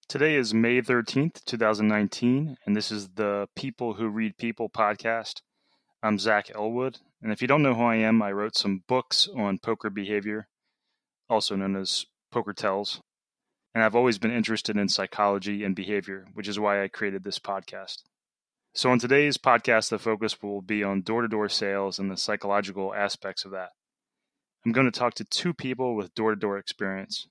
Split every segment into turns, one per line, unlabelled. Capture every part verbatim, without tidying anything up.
Today is May thirteenth, twenty nineteen, and this is the People Who Read People podcast. I'm Zach Elwood, and if you don't know who I am, I wrote some books on poker behavior, also known as Poker Tells, and I've always been interested in psychology and behavior, which is why I created this podcast. So on today's podcast, the focus will be on door-to-door sales and the psychological aspects of that. I'm going to talk to two people with door-to-door experience.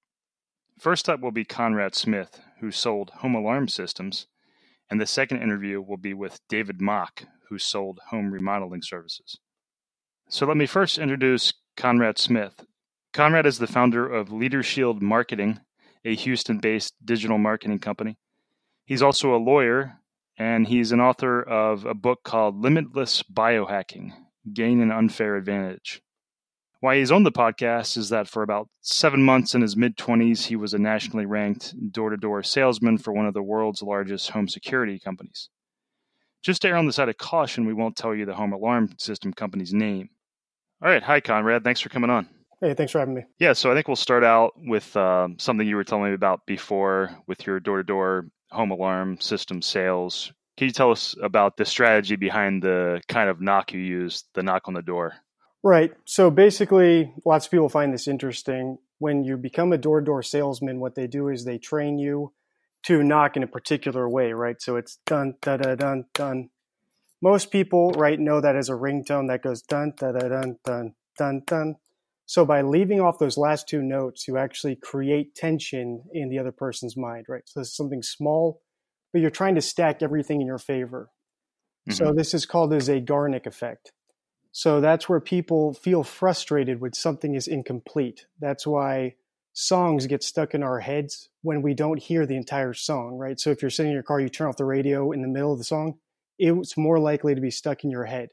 First up will be Conrad Smith, who sold home alarm systems, and the second interview will be with David Mock, who sold home remodeling services. So let me first introduce Conrad Smith. Conrad is the founder of Leader Shield Marketing, a Houston-based digital marketing company. He's also a lawyer, and he's an author of a book called Limitless Biohacking, Gain an Unfair Advantage. Why he's on the podcast is that for about seven months in his mid-twenties, he was a nationally ranked door-to-door salesman for one of the world's largest home security companies. Just to err on the side of caution, we won't tell you the home alarm system company's name. All right. Hi, Conrad. Thanks for coming on.
Hey, thanks for having me.
Yeah, so I think we'll start out with um, something you were telling me about before with your door-to-door home alarm system sales. Can you tell us about the strategy behind the kind of knock you used, the knock on the door?
Right. So basically, lots of people find this interesting. When you become a door-to-door salesman, what they do is they train you to knock in a particular way, right? So it's dun, da, da, dun, dun. Most people, right, know that as a ringtone that goes dun, da, da, dun, dun, dun, dun. So by leaving off those last two notes, you actually create tension in the other person's mind, right? So this is something small, but you're trying to stack everything in your favor. Mm-hmm. So this is called the Zeigarnik effect. So that's where people feel frustrated when something is incomplete. That's why songs get stuck in our heads when we don't hear the entire song, right? So if you're sitting in your car, you turn off the radio in the middle of the song, it's more likely to be stuck in your head.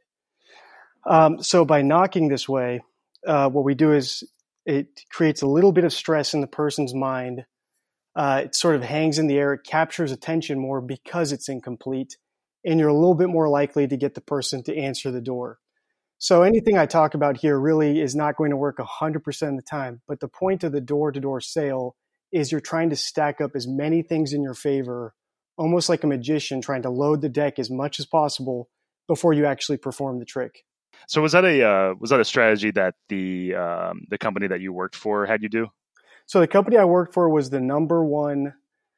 Um, so by knocking this way, uh, what we do is it creates a little bit of stress in the person's mind. Uh, it sort of hangs in the air. It captures attention more because it's incomplete, and you're a little bit more likely to get the person to answer the door. So anything I talk about here really is not going to work one hundred percent of the time. But the point of the door-to-door sale is you're trying to stack up as many things in your favor, almost like a magician trying to load the deck as much as possible before you actually perform the trick.
So was that a uh, was that a strategy that the um, the company that you worked for had you do?
So the company I worked for was the number one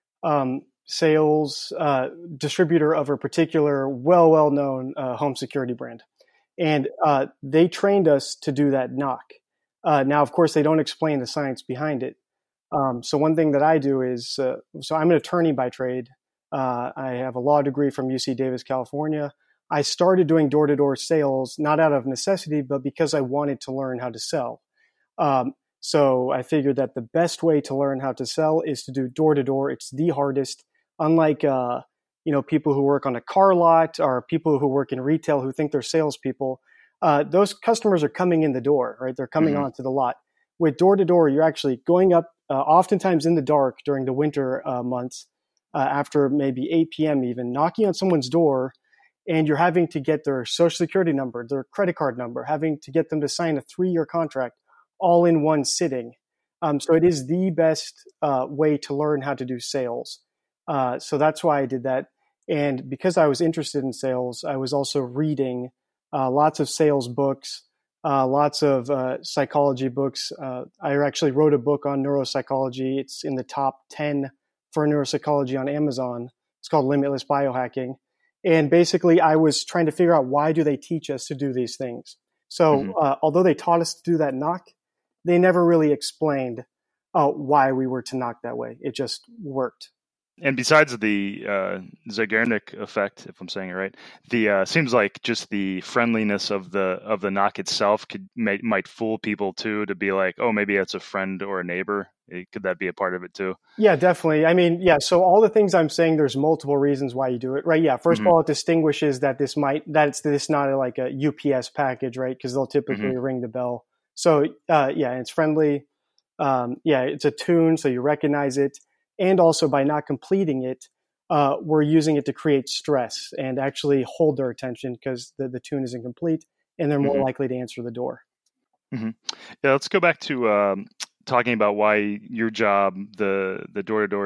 um, sales uh, distributor of a particular well, well-known uh, home security brand. And uh, they trained us to do that knock. Uh, now, of course, they don't explain the science behind it. Um, so one thing that I do is, uh, so I'm an attorney by trade. Uh, I have a law degree from U C Davis, California. I started doing door-to-door sales, not out of necessity, but because I wanted to learn how to sell. Um, so I figured that the best way to learn how to sell is to do door-to-door. It's the hardest. Unlike uh, you know, people who work on a car lot or people who work in retail who think they're salespeople, uh, those customers are coming in the door, right? They're coming mm-hmm. onto the lot. With door-to-door, you're actually going up uh, oftentimes in the dark during the winter uh, months uh, after maybe eight p.m. even, knocking on someone's door, and you're having to get their social security number, their credit card number, having to get them to sign a three-year contract all in one sitting. Um, so it is the best uh, way to learn how to do sales. Uh, so that's why I did that. And because I was interested in sales, I was also reading uh, lots of sales books, uh, lots of uh, psychology books. Uh, I actually wrote a book on neuropsychology. It's in the top ten for neuropsychology on Amazon. It's called Limitless Biohacking. And basically, I was trying to figure out, why do they teach us to do these things? So mm-hmm. uh, although they taught us to do that knock, they never really explained uh, why we were to knock that way. It just worked.
And besides the uh, Zeigarnik effect, if I'm saying it right, the uh, seems like just the friendliness of the of the knock itself could may, might fool people too, to be like, oh, maybe it's a friend or a neighbor. It, could that be a part of it too?
Yeah, definitely. I mean, yeah. So all the things I'm saying, there's multiple reasons why you do it, right? Yeah. First mm-hmm. of all, it distinguishes that this might that it's this not a, like a U P S package, right? Because they'll typically mm-hmm. ring the bell. So uh, yeah, it's friendly. Um, yeah, it's a tune, so you recognize it. And also by not completing it, uh, we're using it to create stress and actually hold their attention because the, the tune is incomplete and they're more mm-hmm. likely to answer the door.
Mm-hmm. Yeah, let's go back to um, talking about why your job, the the door-to-door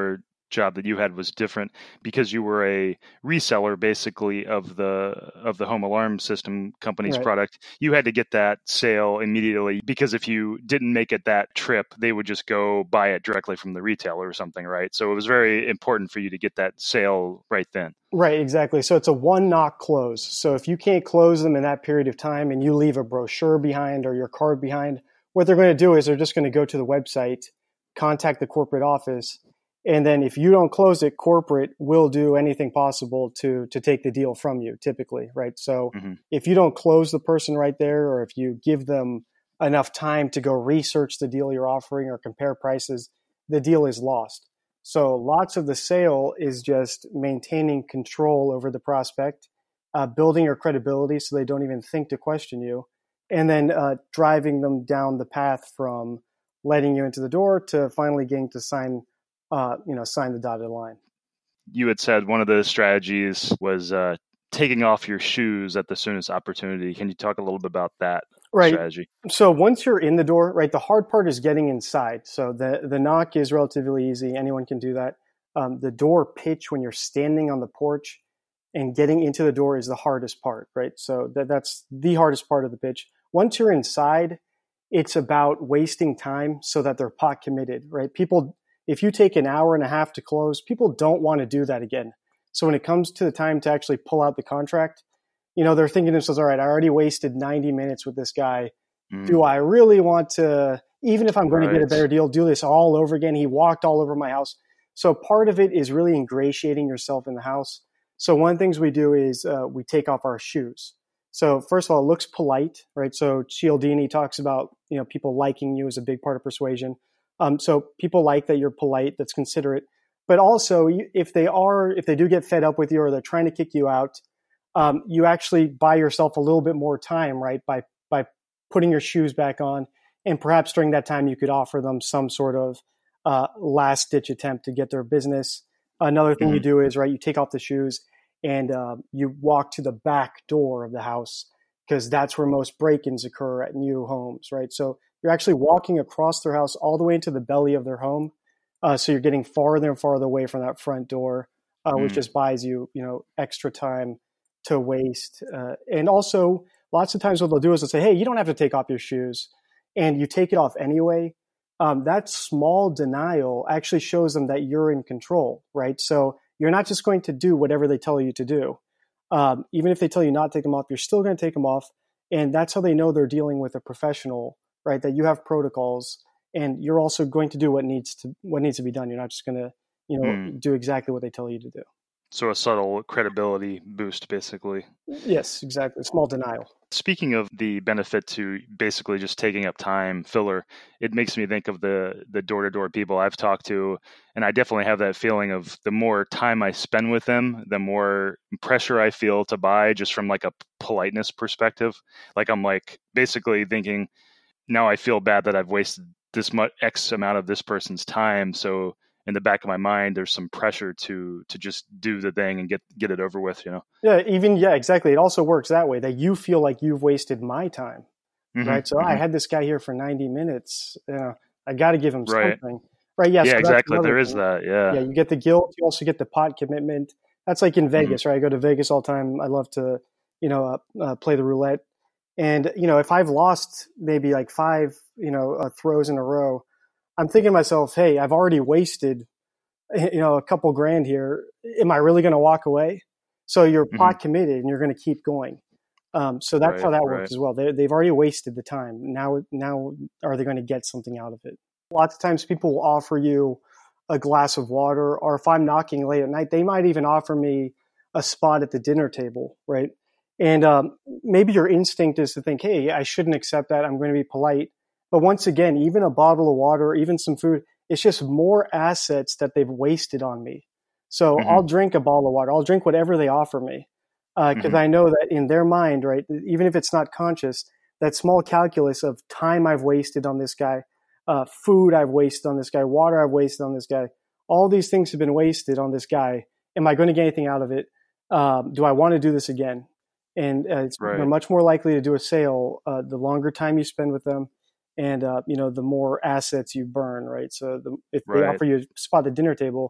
job that you had was different because you were a reseller basically of the of the home alarm system company's
Right.
product. You had to get that sale immediately because if you didn't make it that trip, they would just go buy it directly from the retailer or something, right? So it was very important for you to get that sale right then.
Right, exactly. So it's a one knock close. So if you can't close them in that period of time and you leave a brochure behind or your card behind, what they're going to do is they're just going to go to the website, contact the corporate office, and then if you don't close it, corporate will do anything possible to to take the deal from you, typically, right? So mm-hmm. if you don't close the person right there, or if you give them enough time to go research the deal you're offering or compare prices, the deal is lost. So lots of the sale is just maintaining control over the prospect, uh, building your credibility so they don't even think to question you, and then uh, driving them down the path from letting you into the door to finally getting to sign Uh, you know, sign the dotted line.
You had said one of the strategies was uh, taking off your shoes at the soonest opportunity. Can you talk a little bit about that
right.
strategy?
So once you're in the door, right, the hard part is getting inside. So the, the knock is relatively easy. Anyone can do that. Um, the door pitch when you're standing on the porch and getting into the door is the hardest part, right? So that, that's the hardest part of the pitch. Once you're inside, it's about wasting time so that they're pot committed, right? People... If you take an hour and a half to close, people don't want to do that again. So when it comes to the time to actually pull out the contract, you know, they're thinking to themselves, all right, I already wasted ninety minutes with this guy. Mm. Do I really want to, even if I'm going right. to get a better deal, do this all over again? He walked all over my house. So part of it is really ingratiating yourself in the house. So one of the things we do is uh, we take off our shoes. So first of all, it looks polite, right? So Cialdini talks about, you know, people liking you is a big part of persuasion. Um, so people like that you're polite, that's considerate. But also, if they are, if they do get fed up with you or they're trying to kick you out, um, you actually buy yourself a little bit more time, right? By by putting your shoes back on, and perhaps during that time you could offer them some sort of uh, last ditch attempt to get their business. Another thing mm-hmm. you do is right, you take off the shoes and uh, you walk to the back door of the house because that's where most break-ins occur at new homes, right? So you're actually walking across their house all the way into the belly of their home. Uh, so you're getting farther and farther away from that front door, uh, mm. which just buys you, you know, extra time to waste. Uh, and also, lots of times what they'll do is they'll say, hey, you don't have to take off your shoes. And you take it off anyway. Um, that small denial actually shows them that you're in control, right? So you're not just going to do whatever they tell you to do. Um, even if they tell you not to take them off, you're still going to take them off. And that's how they know they're dealing with a professional, right? That you have protocols and you're also going to do what needs to what needs to be done. You're not just going to, you know, mm. do exactly what they tell you to do.
So a subtle credibility boost, basically.
Yes, exactly. Small denial.
Speaking of the benefit to basically just taking up time filler, it makes me think of the the door-to-door people I've talked to, and I definitely have that feeling of the more time I spend with them, the more pressure I feel to buy, just from like a politeness perspective. Like I'm like basically thinking, now I feel bad that I've wasted this much X amount of this person's time. So in the back of my mind, there's some pressure to to just do the thing and get get it over with, you know?
Yeah, even, yeah, exactly. It also works that way, that you feel like you've wasted my time, mm-hmm, right? So mm-hmm. I had this guy here for ninety minutes. You know, I got to give him
right.
something. Right, yeah,
yeah
so
exactly. There
thing.
is that, yeah.
Yeah, you get the guilt. You also get the pot commitment. That's like in Vegas, mm-hmm. right? I go to Vegas all the time. I love to, you know, uh, uh, play the roulette. And, you know, if I've lost maybe like five, you know, uh, throws in a row, I'm thinking to myself, hey, I've already wasted, you know, a couple grand here. Am I really going to walk away? So you're mm-hmm. pot committed and you're going to keep going. Um, so that's right, how that works right. as well. They, they've already wasted the time. Now, now are they going to get something out of it? Lots of times people will offer you a glass of water, or if I'm knocking late at night, they might even offer me a spot at the dinner table, right? And um, maybe your instinct is to think, hey, I shouldn't accept that. I'm going to be polite. But once again, even a bottle of water, even some food, it's just more assets that they've wasted on me. So mm-hmm. I'll drink a bottle of water. I'll drink whatever they offer me because uh, mm-hmm. I know that in their mind, right, even if it's not conscious, that small calculus of time I've wasted on this guy, uh, food I've wasted on this guy, water I've wasted on this guy, all these things have been wasted on this guy. Am I going to get anything out of it? Um, do I want to do this again? And uh, it's right. you're much more likely to do a sale uh, the longer time you spend with them, and uh, you know the more assets you burn, right? So the, if right. they offer you a spot at the dinner table,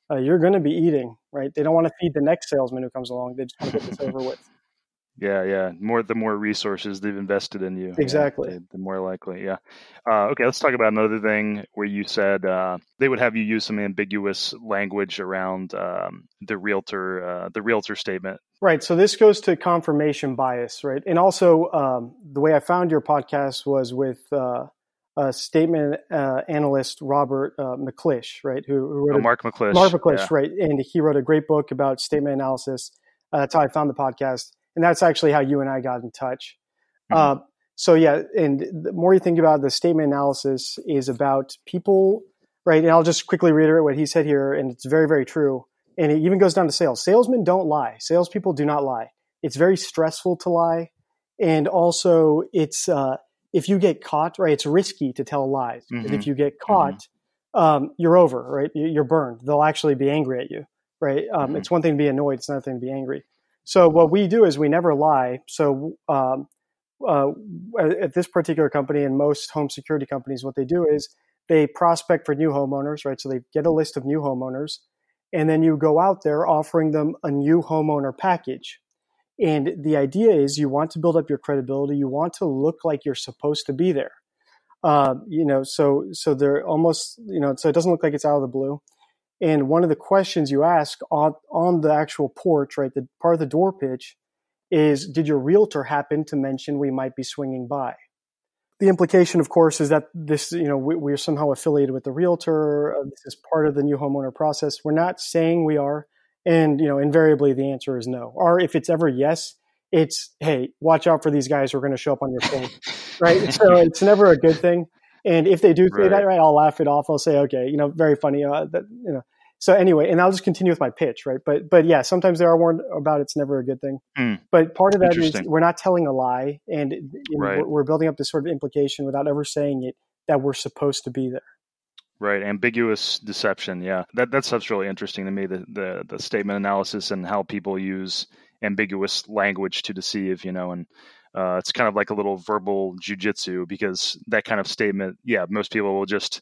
uh, you're going to be eating, right? They don't want to feed the next salesman who comes along. They just want to get this over with.
Yeah, yeah. More the more resources they've invested in you,
exactly.
Yeah, the, the more likely. Yeah. Uh, okay, let's talk about another thing where you said uh, they would have you use some ambiguous language around um, the realtor, uh, the realtor statement.
Right. So this goes to confirmation bias, right? And also, um, the way I found your podcast was with uh, a statement uh, analyst, Robert uh, McClish, right? Who, who wrote
Oh,
a,
Mark McClish.
Mark McClish,
yeah.
right? And he wrote a great book about statement analysis. Uh, that's how I found the podcast, and that's actually how you and I got in touch. Mm-hmm. Uh, so yeah, and the more you think about it, the statement analysis is about people, right? And I'll just quickly reiterate what he said here, and it's very, very true. And it even goes down to sales. Salesmen don't lie. Salespeople do not lie. It's very stressful to lie. And also it's, uh, if you get caught, right, it's risky to tell lies. Mm-hmm. And if you get caught, mm-hmm. um, you're over, right? You're burned. They'll actually be angry at you, right? Um, mm-hmm. It's one thing to be annoyed. It's another thing to be angry. So what we do is we never lie. So, um, uh, at this particular company and most home security companies, what they do is they prospect for new homeowners, right? So they get a list of new homeowners. And then you go out there offering them a new homeowner package. And the idea is you want to build up your credibility. You want to look like you're supposed to be there. Uh, you know, so so they're almost, you know, so it doesn't look like it's out of the blue. And one of the questions you ask on, on the actual porch, right, the part of the door pitch is, did your realtor happen to mention we might be swinging by? The implication, of course, is that this, you know, we, we're somehow affiliated with the realtor. Uh, this is part of the new homeowner process. We're not saying we are. And, you know, invariably the answer is no. Or if it's ever yes, it's, hey, watch out for these guys who are going to show up on your phone, right? So it's never a good thing. And if they do say right. that, right, I'll laugh it off. I'll say, okay, you know, very funny. Uh, that, you know. So anyway, and I'll just continue with my pitch, right? But, but yeah, sometimes they are warned about it. It's never a good thing. Mm. But part of that is we're not telling a lie, and you know, right. we're, we're building up this sort of implication without ever saying it that we're supposed to be there.
Right, ambiguous deception. Yeah, that that stuff's really interesting to me. The the the statement analysis and how people use ambiguous language to deceive. You know, and uh, it's kind of like a little verbal jujitsu, because that kind of statement, yeah, most people will just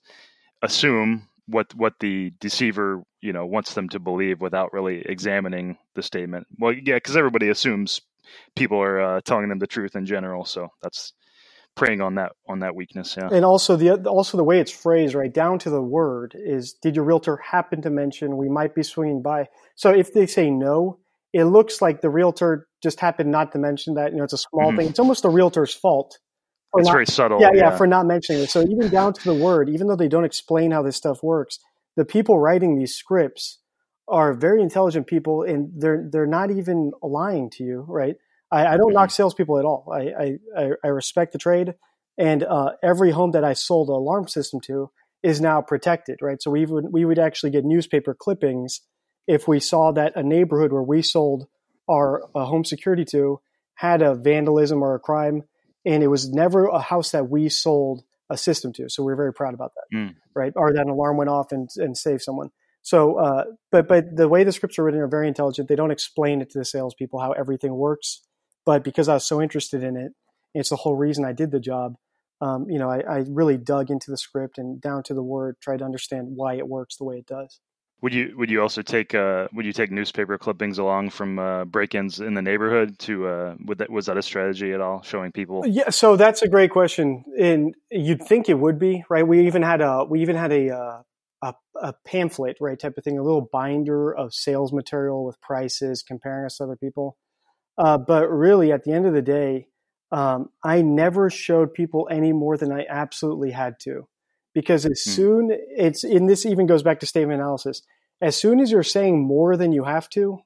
assume what what the deceiver, you know, wants them to believe without really examining the statement. Well, yeah, because everybody assumes people are uh, telling them the truth in general, so that's preying on that on that weakness. Yeah,
and also the also the way it's phrased, right down to the word, is, did your realtor happen to mention we might be swinging by? So if they say no, it looks like the realtor just happened not to mention that. You know, it's a small mm-hmm. thing. It's almost the realtor's fault.
It's
not,
very subtle.
Yeah, yeah,
yeah,
for not mentioning it. So even down to the word, even though they don't explain how this stuff works, the people writing these scripts are very intelligent people, and they're they're not even lying to you, right? I, I don't mm-hmm. knock salespeople at all. I, I, I respect the trade, and uh, every home that I sold an alarm system to is now protected, right? So we would we would actually get newspaper clippings if we saw that a neighborhood where we sold our uh, home security to had a vandalism or a crime. And it was never a house that we sold a system to. So we're very proud about that, mm. right? Or that an alarm went off and, and saved someone. So, uh, but but the way the scripts are written are very intelligent. They don't explain it to the salespeople how everything works. But because I was so interested in it, it's the whole reason I did the job. Um, you know, I, I really dug into the script and down to the word, tried to understand why it works the way it does.
Would you would you also take uh, would you take newspaper clippings along from uh, break-ins in the neighborhood to uh, would that was that a strategy at all, showing people?
Yeah, so that's a great question, and you'd think it would be, right? We even had a we even had a uh, a, a pamphlet, right, type of thing, a little binder of sales material with prices, comparing us to other people. Uh, but really, at the end of the day, um, I never showed people any more than I absolutely had to. Because as hmm. soon it's, and this even goes back to statement analysis, as soon as you're saying more than you have to,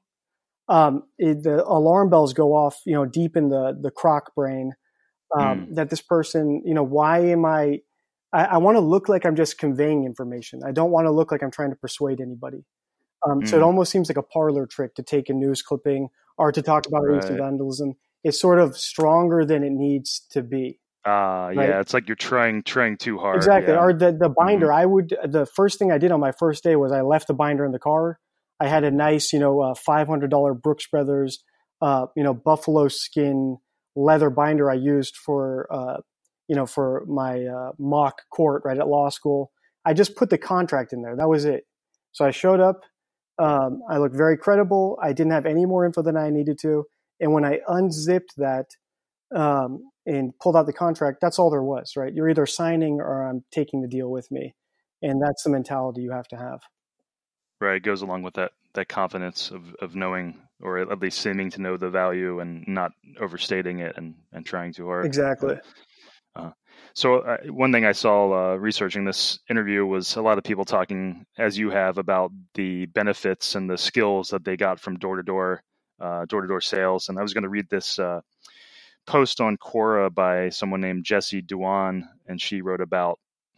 um, it, the alarm bells go off, you know, deep in the, the croc brain, um, hmm. that this person, you know, why am I, I, I want to look like I'm just conveying information. I don't want to look like I'm trying to persuade anybody. Um, hmm. So it almost seems like a parlor trick to take a news clipping or to talk about right. recent vandalism. It's sort of stronger than it needs to be.
Uh, right? Yeah, it's like you're trying trying too hard.
Exactly.
Yeah.
Or the, the binder, mm-hmm. I would, the first thing I did on my first day was I left the binder in the car. I had a nice, you know, uh, five hundred dollars Brooks Brothers, uh, you know, buffalo skin leather binder I used for, uh, you know, for my uh, mock court right at law school. I just put the contract in there. That was it. So I showed up. Um, I looked very credible. I didn't have any more info than I needed to. And when I unzipped that um, and pulled out the contract, that's all there was, right? You're either signing or I'm taking the deal with me. And that's the mentality you have to have.
Right. It goes along with that that confidence of, of knowing, or at least seeming to know the value and not overstating it and, and trying too hard.
Exactly.
Uh, so uh, one thing I saw uh, researching this interview was a lot of people talking, as you have, about the benefits and the skills that they got from door-to-door, uh, door-to-door sales. And I was going to read this uh, post on Quora by someone named Jessie Duan, and she wrote about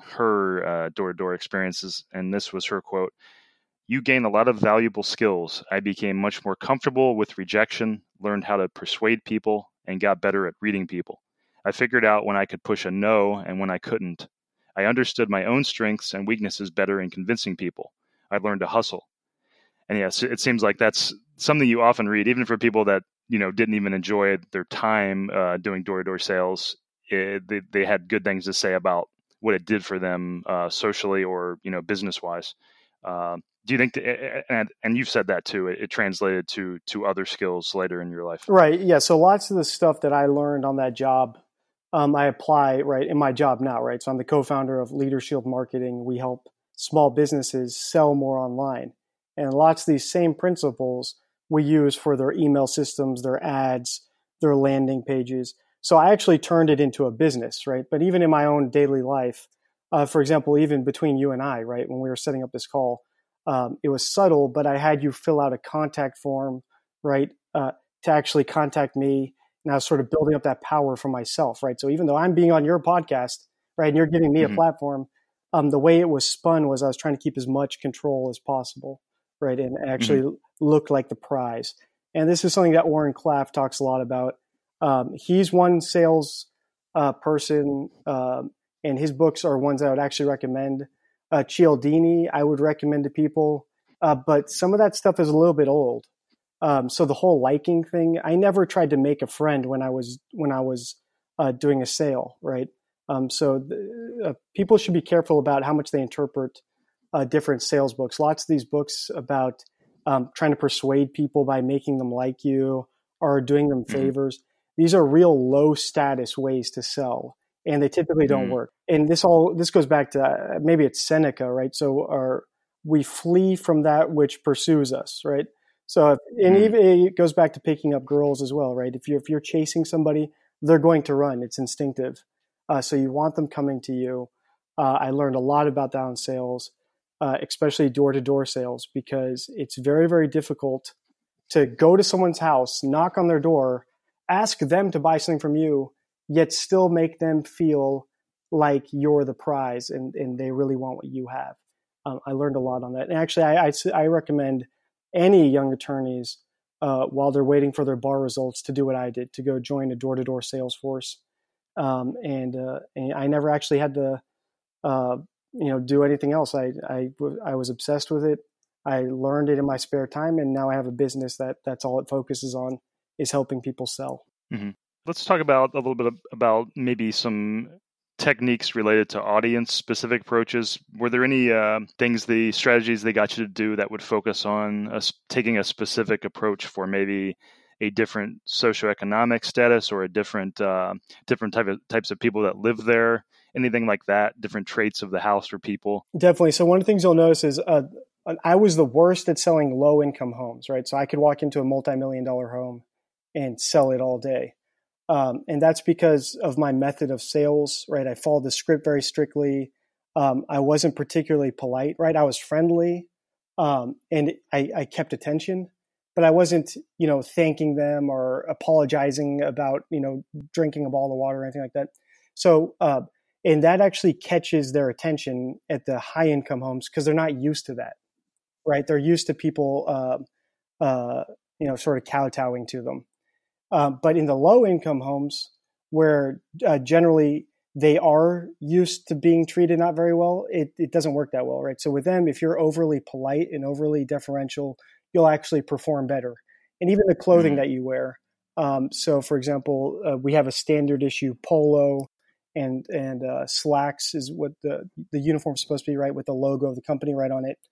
her uh, door-to-door experiences. And this was her quote: "You gain a lot of valuable skills. I became much more comfortable with rejection, learned how to persuade people, and got better at reading people. I figured out when I could push a no and when I couldn't. I understood my own strengths and weaknesses better in convincing people. I learned to hustle." And yes, it seems like that's something you often read, even for people that, you know, didn't even enjoy their time uh, doing door-to-door sales. It, they, they had good things to say about what it did for them uh, socially or, you know, business-wise. Uh, do you think, that, and, and you've said that too, it, it translated to to other skills later in your life?
Right. Yeah. So lots of the stuff that I learned on that job, um, I apply right in my job now. Right. So I'm the co-founder of Leader Shield Marketing. We help small businesses sell more online, and lots of these same principles we use for their email systems, their ads, their landing pages. So I actually turned it into a business. Right. But even in my own daily life, uh, for example, even between you and I, right, when we were setting up this call, um, it was subtle, but I had you fill out a contact form, right, uh, to actually contact me. And I was sort of building up that power for myself, right? So even though I'm being on your podcast, right, and you're giving me mm-hmm. a platform, um, the way it was spun was I was trying to keep as much control as possible, right, and actually mm-hmm. look like the prize. And this is something that Warren Claff talks a lot about. Um, he's one sales uh, person, uh, and his books are ones I would actually recommend. Uh, Cialdini, I would recommend to people, uh, but some of that stuff is a little bit old. Um, so the whole liking thing, I never tried to make a friend when I was when I was uh, doing a sale, right? Um, so the, uh, people should be careful about how much they interpret uh, different sales books. Lots of these books about um, trying to persuade people by making them like you or doing them favors. Mm-hmm. These are real low status ways to sell, and they typically don't mm-hmm. work. And this all this goes back to uh, maybe it's Seneca, right? So our, we flee from that which pursues us, right? So, if, and even it goes back to picking up girls as well, right? If you're if you're chasing somebody, they're going to run. It's instinctive. Uh, so you want them coming to you. Uh, I learned a lot about that in sales, uh, especially door-to-door sales, because it's very, very difficult to go to someone's house, knock on their door, ask them to buy something from you, yet still make them feel like you're the prize and, and they really want what you have. Um, I learned a lot on that. And actually, I, I, I recommend any young attorneys, uh, while they're waiting for their bar results, to do what I did, to go join a door-to-door sales force. Um, and, uh, and I never actually had to, uh, you know, do anything else. I, I, I was obsessed with it. I learned it in my spare time, and now I have a business that that's all it focuses on, is helping people sell.
Mm-hmm. Let's talk about a little bit about maybe some techniques related to audience specific approaches. Were there any uh, things, the strategies they got you to do that would focus on a, taking a specific approach for maybe a different socioeconomic status or a different uh, different type of types of people that live there? Anything like that? Different traits of the house for people?
Definitely. So one of the things you'll notice is uh, I was the worst at selling low income homes, right? So I could walk into a multi-million dollar home and sell it all day. Um, and that's because of my method of sales, right? I followed the script very strictly. Um, I wasn't particularly polite, right? I was friendly, um, and I, I kept attention, but I wasn't, you know, thanking them or apologizing about, you know, drinking a bottle of water or anything like that. So, uh, and that actually catches their attention at the high income homes because they're not used to that, right? They're used to people, uh, uh, you know, sort of kowtowing to them. Uh, but in the low income homes, where uh, generally they are used to being treated not very well, it, it doesn't work that well, right? So with them, if you're overly polite and overly deferential, you'll actually perform better. And even the clothing mm-hmm. that you wear. Um, so for example, uh, we have a standard issue polo and and uh, slacks is what the, the uniform is supposed to be, right? With the logo of the company right on it.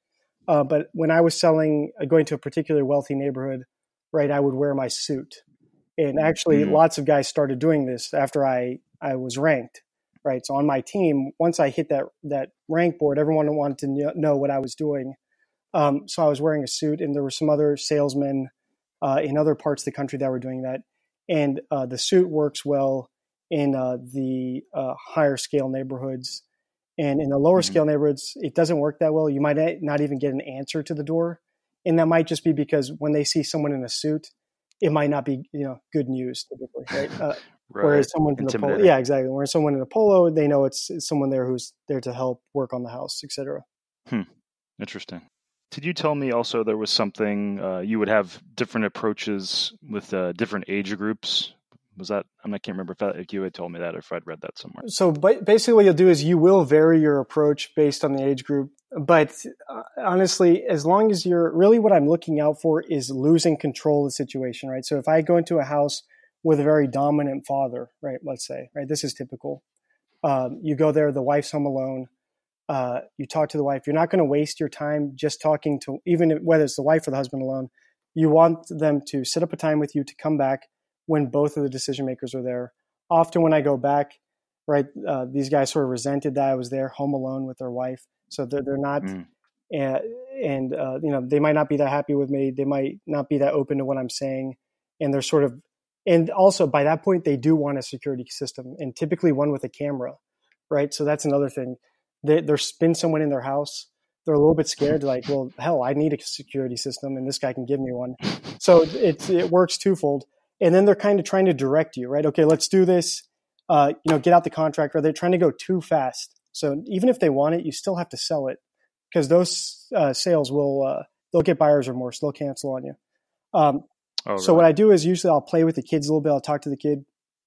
Uh, but when I was selling, uh, going to a particularly wealthy neighborhood, right, I would wear my suit. And actually, mm-hmm. lots of guys started doing this after I, I was ranked, right? So on my team, once I hit that that rank board, everyone wanted to know what I was doing. Um, so I was wearing a suit, and there were some other salesmen uh, in other parts of the country that were doing that. And uh, the suit works well in uh, the uh, higher scale neighborhoods. And in the lower mm-hmm. scale neighborhoods, it doesn't work that well. You might not even get an answer to the door. And that might just be because when they see someone in a suit, it might not be, you know, good news typically, right? Uh, right. Whereas someone in a polo, yeah, exactly. Whereas someone in a polo, they know it's, it's someone there who's there to help work on the house, et cetera.
Hmm. Interesting. Did you tell me also there was something uh, you would have different approaches with uh, different age groups? Was that, I can't remember if, that, if you had told me that or if I'd read that somewhere.
So basically what you'll do is you will vary your approach based on the age group. But uh, honestly, as long as you're really what I'm looking out for is losing control of the situation, right? So if I go into a house with a very dominant father, right, let's say, right, this is typical. Um, you go there, the wife's home alone. Uh, you talk to the wife. You're not going to waste your time just talking to, even if, whether it's the wife or the husband alone. You want them to set up a time with you to come back when both of the decision makers are there. Often when I go back, right, uh, these guys sort of resented that I was there home alone with their wife. So they're, they're not, mm. uh, and, uh, you know, they might not be that happy with me. They might not be that open to what I'm saying. And they're sort of, and also by that point, they do want a security system, and typically one with a camera, right? So that's another thing. They, there's been someone in their house. They're a little bit scared, like, well, hell, I need a security system, and this guy can give me one. So it, it works twofold. And then they're kind of trying to direct you, right? Okay, let's do this. Uh, you know, get out the contract, or they're trying to go too fast. So even if they want it, you still have to sell it, because those uh, sales will, uh, they'll get buyer's remorse. They'll cancel on you. Um, oh, so right. What I do is usually I'll play with the kids a little bit. I'll talk to the kid,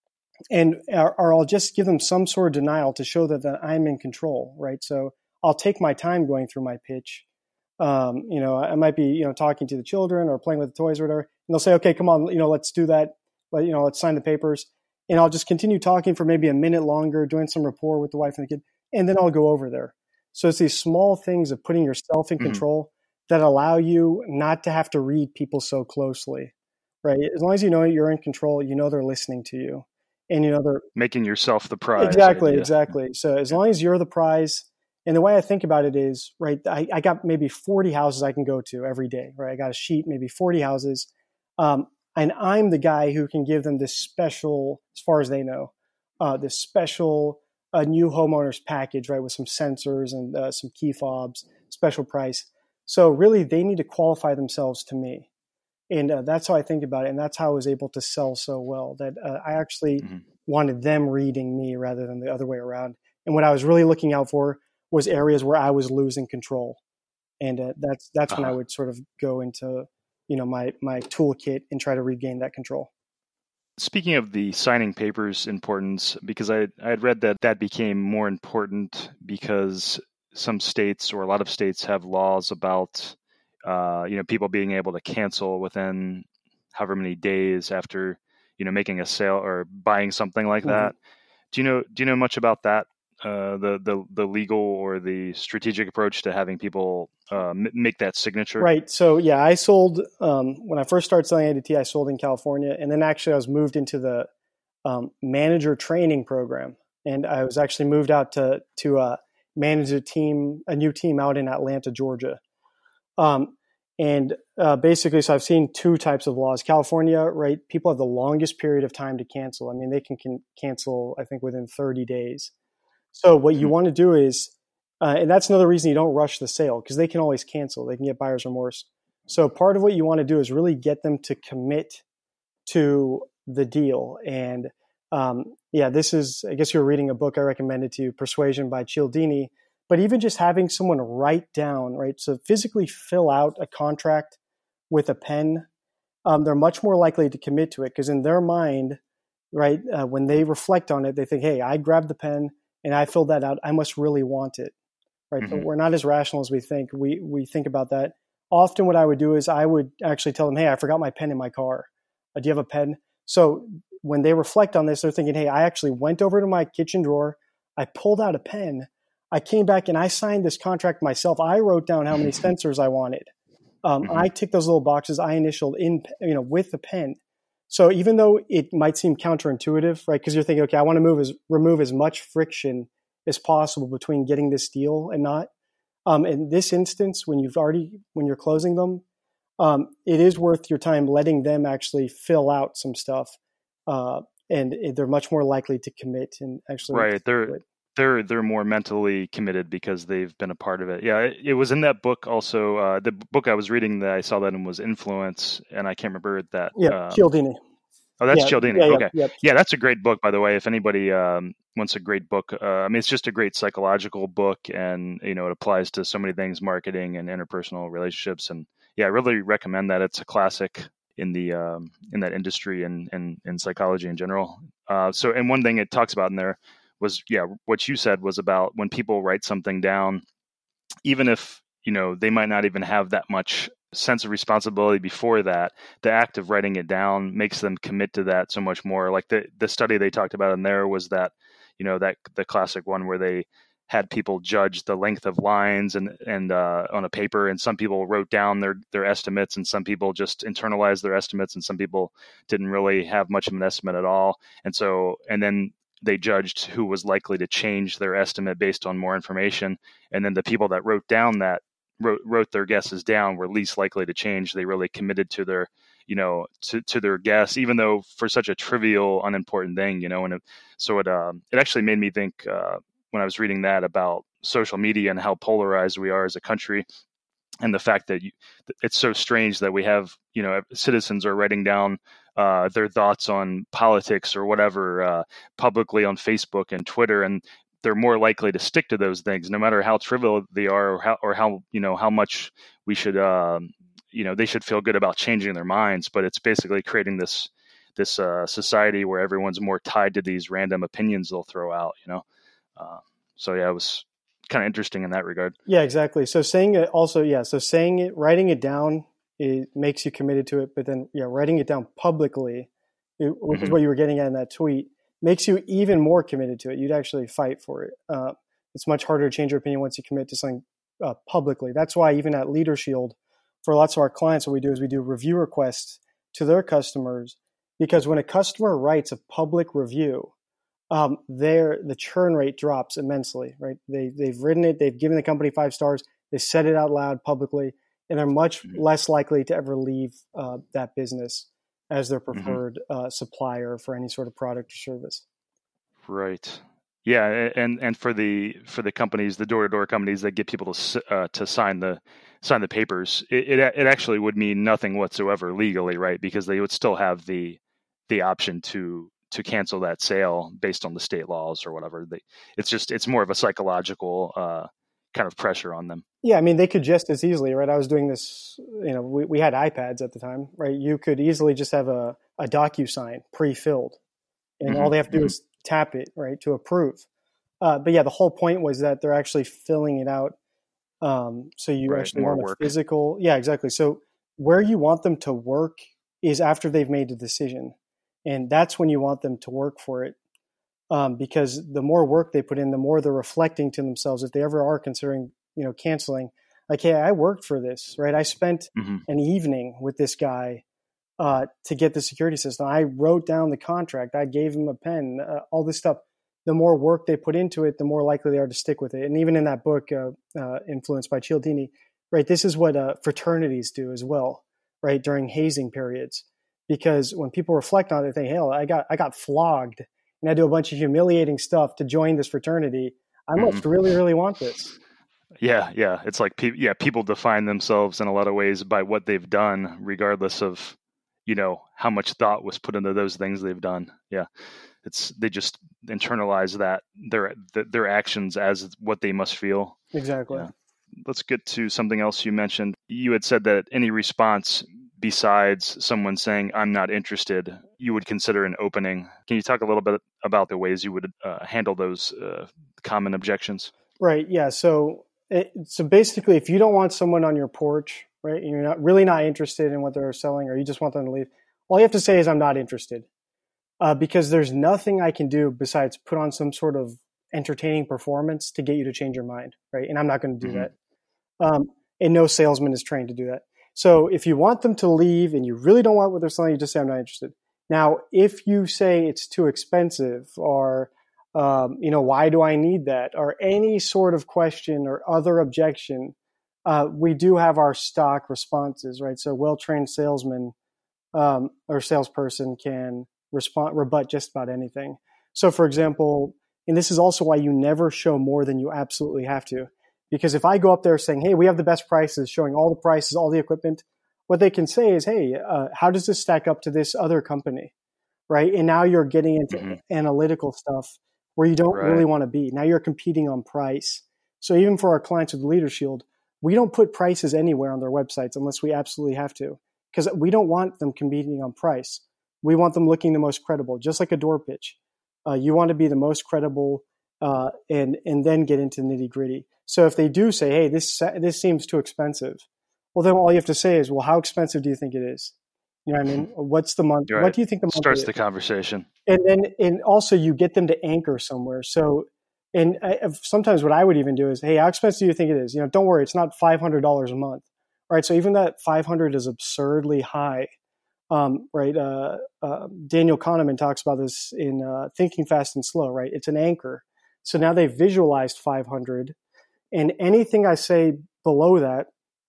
and or, or I'll just give them some sort of denial to show that, that I'm in control, right? So I'll take my time going through my pitch. Um, you know, I might be, you know, talking to the children or playing with the toys or whatever, and they'll say, okay, come on, you know, let's do that. But, you know, let's sign the papers. And I'll just continue talking for maybe a minute longer, doing some rapport with the wife and the kid. And then I'll go over there. So it's these small things of putting yourself in mm-hmm. control that allow you not to have to read people so closely, right? As long as you know you're in control, you know they're listening to you. And, you know, they're
making yourself the prize.
Exactly,
idea.
exactly. So as long as you're the prize, and the way I think about it is, right, I, I got maybe forty houses I can go to every day, right? I got a sheet, maybe forty houses. Um, and I'm the guy who can give them this special, as far as they know, uh, this special uh, new homeowners package, right, with some sensors and uh, some key fobs, special price. So really, they need to qualify themselves to me. And uh, that's how I think about it. And that's how I was able to sell so well, that uh, I actually mm-hmm. wanted them reading me rather than the other way around. And what I was really looking out for was areas where I was losing control. And uh, that's that's uh-huh. when I would sort of go into, you know, my my toolkit and try to regain that control.
Speaking of the signing papers importance, because I I had read that that became more important because some states, or a lot of states, have laws about uh, you know, people being able to cancel within however many days after, you know, making a sale or buying something like that. Mm-hmm. Do you know do you know much about that? Uh, the, the the legal or the strategic approach to having people uh, m- make that signature?
Right. So, yeah, I sold, um, when I first started selling A D T, I sold in California. And then actually I was moved into the um, manager training program. And I was actually moved out to, to uh, manage a team, a new team out in Atlanta, Georgia. Um, and uh, basically, so I've seen two types of laws. California, right, people have the longest period of time to cancel. I mean, they can, can cancel, I think, within thirty days. So what you want to do is, uh, and that's another reason you don't rush the sale, because they can always cancel. They can get buyer's remorse. So part of what you want to do is really get them to commit to the deal. And um, yeah, this is, I guess you're reading a book I recommended to you, Persuasion by Cialdini. But even just having someone write down, right, so physically fill out a contract with a pen, um, they're much more likely to commit to it, because in their mind, right, uh, when they reflect on it, they think, hey, I grabbed the pen and I filled that out. I must really want it, right? Mm-hmm. So we're not as rational as we think. We we think about that. Often what I would do is I would actually tell them, hey, I forgot my pen in my car. Uh, do you have a pen? So when they reflect on this, they're thinking, hey, I actually went over to my kitchen drawer. I pulled out a pen. I came back and I signed this contract myself. I wrote down how many sensors I wanted. Um, mm-hmm. I ticked those little boxes. I initialed in, you know, with the pen. So even though it might seem counterintuitive, right? Because you're thinking, okay, I want to move as remove as much friction as possible between getting this deal and not. Um, in this instance, when you've already when you're closing them, um, it is worth your time letting them actually fill out some stuff, uh, and they're much more likely to commit and actually
right. They're they're they're more mentally committed because they've been a part of it. Yeah, it, it was in that book also. Uh, the book I was reading that I saw that in was Influence, and I can't remember that.
Yeah,
um,
Cialdini.
Oh, that's
yeah,
Cialdini.
Yeah,
okay,
yeah,
yeah, that's a great book, by the way. If anybody um, wants a great book, uh, I mean, it's just a great psychological book, and you know, it applies to so many things, marketing and interpersonal relationships. And yeah, I really recommend that. It's a classic in the um, in that industry and and in psychology in general. Uh, so, and one thing it talks about in there was, yeah, what you said was about when people write something down, even if, you know, they might not even have that much sense of responsibility before that, the act of writing it down makes them commit to that so much more. Like the, the study they talked about in there was that, you know, that the classic one where they had people judge the length of lines and, and uh, on a paper, and some people wrote down their, their estimates, and some people just internalized their estimates, and some people didn't really have much of an estimate at all. And so, and then they judged who was likely to change their estimate based on more information. And then the people that wrote down that wrote, wrote their guesses down were least likely to change. They really committed to their, you know, to, to their guess, even though for such a trivial, unimportant thing, you know. And it, so it, um, it actually made me think uh, when I was reading that about social media and how polarized we are as a country. And the fact that you, it's so strange that we have, you know, citizens are writing down uh, their thoughts on politics or whatever uh, publicly on Facebook and Twitter, and they're more likely to stick to those things, no matter how trivial they are, or how, or how you know how much we should, uh, you know, they should feel good about changing their minds. But it's basically creating this this uh, society where everyone's more tied to these random opinions they'll throw out, you know. Uh, so yeah, it was kind of interesting in that regard.
Yeah, exactly. So saying it also, yeah, so saying it, writing it down, it makes you committed to it. But then, yeah, writing it down publicly, it, which mm-hmm. is what you were getting at in that tweet, makes you even more committed to it. You'd actually fight for it. Uh, it's much harder to change your opinion once you commit to something uh, publicly. That's why even at LeaderShield, for lots of our clients, what we do is we do review requests to their customers, because when a customer writes a public review, Um, there the churn rate drops immensely, right? They, they've written it, they've given the company five stars, they said it out loud publicly, and they're much mm-hmm. less likely to ever leave uh, that business as their preferred mm-hmm. uh, supplier for any sort of product or service.
Right. Yeah, and and for the for the companies, the door-to-door companies that get people to uh, to sign the sign the papers, it, it it actually would mean nothing whatsoever legally, right? Because they would still have the the option to. to cancel that sale based on the state laws or whatever. They, it's just, it's more of a psychological uh, kind of pressure on them.
Yeah. I mean, they could just as easily, right? I was doing this, you know, we, we had iPads at the time, right? You could easily just have a, a DocuSign pre-filled, and mm-hmm. all they have to do mm-hmm. is tap it, right, to approve. Uh, but yeah, the whole point was that they're actually filling it out. Um, so you right, actually want a work. physical. Yeah, exactly. So where you want them to work is after they've made a decision. And that's when you want them to work for it, um, because the more work they put in, the more they're reflecting to themselves. If they ever are considering, you know, canceling, like, hey, I worked for this, right? I spent mm-hmm. an evening with this guy uh, to get the security system. I wrote down the contract. I gave him a pen, uh, all this stuff. The more work they put into it, the more likely they are to stick with it. And even in that book, uh, uh, Influenced by Cialdini, right, this is what uh, fraternities do as well, right, during hazing periods. Because when people reflect on it, they think, hell, I got I got flogged and I do a bunch of humiliating stuff to join this fraternity. I must mm-hmm. really, really want this.
Yeah, yeah. It's like, pe- yeah, people define themselves in a lot of ways by what they've done, regardless of, you know, how much thought was put into those things they've done. Yeah, it's they just internalize that their their actions as what they must feel.
Exactly.
Yeah. Let's get to something else you mentioned. You had said that any response besides someone saying, I'm not interested, you would consider an opening. Can you talk a little bit about the ways you would uh, handle those uh, common objections?
Right. Yeah. So, it, so basically, if you don't want someone on your porch, right, and you're not really not interested in what they're selling, or you just want them to leave, all you have to say is, I'm not interested. Uh, because there's nothing I can do besides put on some sort of entertaining performance to get you to change your mind, right? And I'm not going to do
Mm-hmm.
that. Um, and no salesman is trained to do that. So if you want them to leave and you really don't want what they're selling, you just say, I'm not interested. Now, if you say it's too expensive or, um, you know, why do I need that? Or any sort of question or other objection, uh, we do have our stock responses, right? So well-trained salesman um, or salesperson can respond, rebut just about anything. So for example, and this is also why you never show more than you absolutely have to. Because if I go up there saying, hey, we have the best prices, showing all the prices, all the equipment, what they can say is, hey, uh, how does this stack up to this other company, right? And now you're getting into mm-hmm. analytical stuff where you don't right. really want to be. Now you're competing on price. So even for our clients with Leader Shield, we don't put prices anywhere on their websites unless we absolutely have to, because we don't want them competing on price. We want them looking the most credible, just like a door pitch. Uh, you want to be the most credible uh, and and then get into nitty gritty. So if they do say, hey, this this seems too expensive, well, then all you have to say is, well, how expensive do you think it is? You know what I mean? What's the month?
Right.
What do you think the month
starts
is?
The conversation?
And then and also you get them to anchor somewhere. So and I, sometimes what I would even do is, hey, how expensive do you think it is? You know, don't worry, it's not five hundred dollars a month, right? So even that five hundred is absurdly high. Um, right, uh, uh, Daniel Kahneman talks about this in uh, Thinking Fast and Slow, right? It's an anchor. So now they've visualized five hundred, and anything I say below that,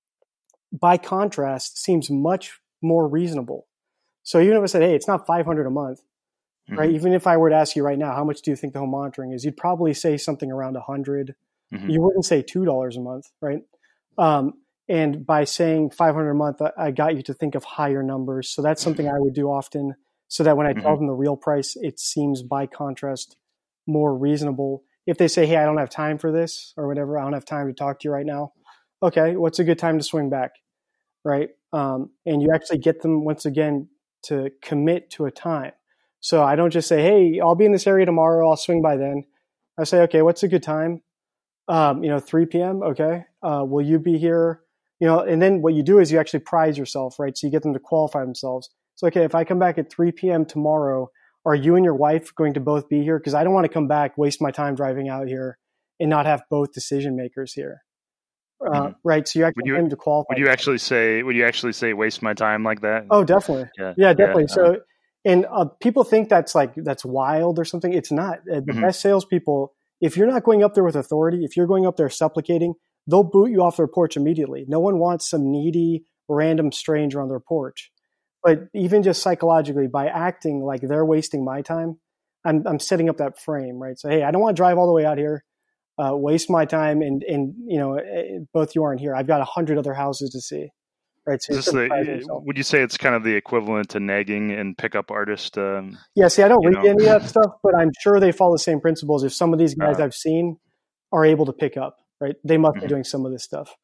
by contrast, seems much more reasonable. So even if I said, hey, it's not five hundred a month, mm-hmm. right? Even if I were to ask you right now, how much do you think the home monitoring is? You'd probably say something around one hundred. Mm-hmm. You wouldn't say two dollars a month, right? Um, And by saying five hundred a month, I got you to think of higher numbers. So that's something I would do often, so that when I tell mm-hmm. them the real price, it seems by contrast more reasonable. If they say, hey, I don't have time for this or whatever, I don't have time to talk to you right now. Okay, what's a good time to swing back, right? Um, and you actually get them, once again, to commit to a time. So I don't just say, hey, I'll be in this area tomorrow. I'll swing by then. I say, okay, what's a good time? Um, you know, three p.m., okay. Uh, will you be here? You know, and then what you do is you actually prize yourself, right? So you get them to qualify themselves. So, okay, if I come back at three p.m. tomorrow, are you and your wife going to both be here? Because I don't want to come back, waste my time driving out here and not have both decision makers here. Uh, mm-hmm. Right. So you actually get them to qualify.
Would you actually say, would you actually say waste my time like that?
Oh, definitely. Yeah, yeah definitely. Yeah, so, uh, and uh, people think that's like, that's wild or something. It's not. Uh, the mm-hmm. best salespeople, if you're not going up there with authority, if you're going up there supplicating, they'll boot you off their porch immediately. No one wants some needy, random stranger on their porch. But even just psychologically, by acting like they're wasting my time, I'm, I'm setting up that frame, right? So, hey, I don't want to drive all the way out here, uh, waste my time, and, and you know, both you aren't here. I've got a hundred other houses to see, right? So
the, would you say it's kind of the equivalent to nagging and pickup artist? Um,
yeah, see, I don't read know. any of that stuff, but I'm sure they follow the same principles. If some of these guys uh, I've seen are able to pick up, right? They must be doing some of this stuff.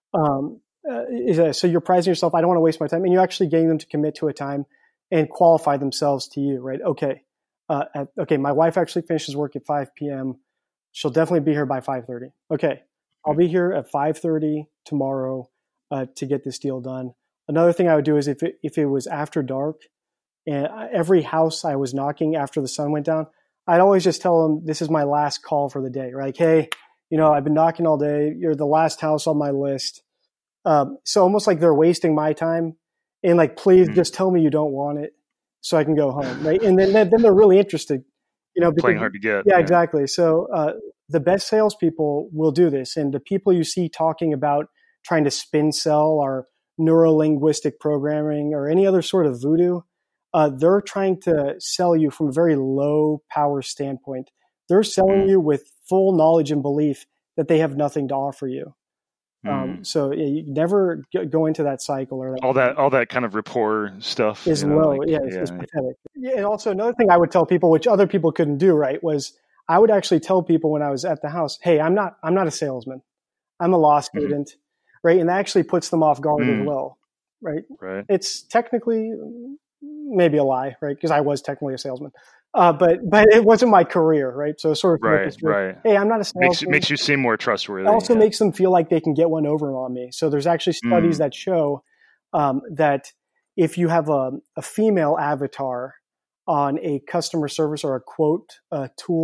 Um, uh, so you're prizing yourself. I don't want to waste my time. And you're actually getting them to commit to a time and qualify themselves to you, right? Okay. Uh, at, okay. My wife actually finishes work at five p.m. She'll definitely be here by five thirty. Okay. I'll be here at five thirty tomorrow uh, to get this deal done. Another thing I would do is if it, if it was after dark and every house I was knocking after the sun went down, I'd always just tell them, this is my last call for the day, right? Like, hey, you know, I've been knocking all day. You're the last house on my list. Um, so almost like they're wasting my time and like, please mm-hmm. just tell me you don't want it so I can go home. Right. And then, then they're really interested, you know, because,
playing hard to get.
Yeah, yeah. exactly. So, uh, the best salespeople will do this. And the people you see talking about trying to spin sell or neuro-linguistic programming or any other sort of voodoo, uh, they're trying to sell you from a very low power standpoint. They're selling mm-hmm. you with full knowledge and belief that they have nothing to offer you. Mm. Um, so yeah, you never go into that cycle or that
all that all that kind of rapport stuff
is low. Know, like, yeah, it's, yeah, it's pathetic. Yeah, and also another thing I would tell people, which other people couldn't do, right, was I would actually tell people when I was at the house, "Hey, I'm not I'm not a salesman. I'm a law student," mm-hmm. right? And that actually puts them off guard mm. as well, right?
Right.
It's technically maybe a lie, right? Because I was technically a salesman. Uh, but but it wasn't my career, right? So sort of
right, right.
Hey, I'm not a salesman.
Makes, makes you seem more trustworthy.
It also
yeah.
makes them feel like they can get one over on me. So there's actually studies mm. that show um, that if you have a, a female avatar on a customer service or a quote uh, tool,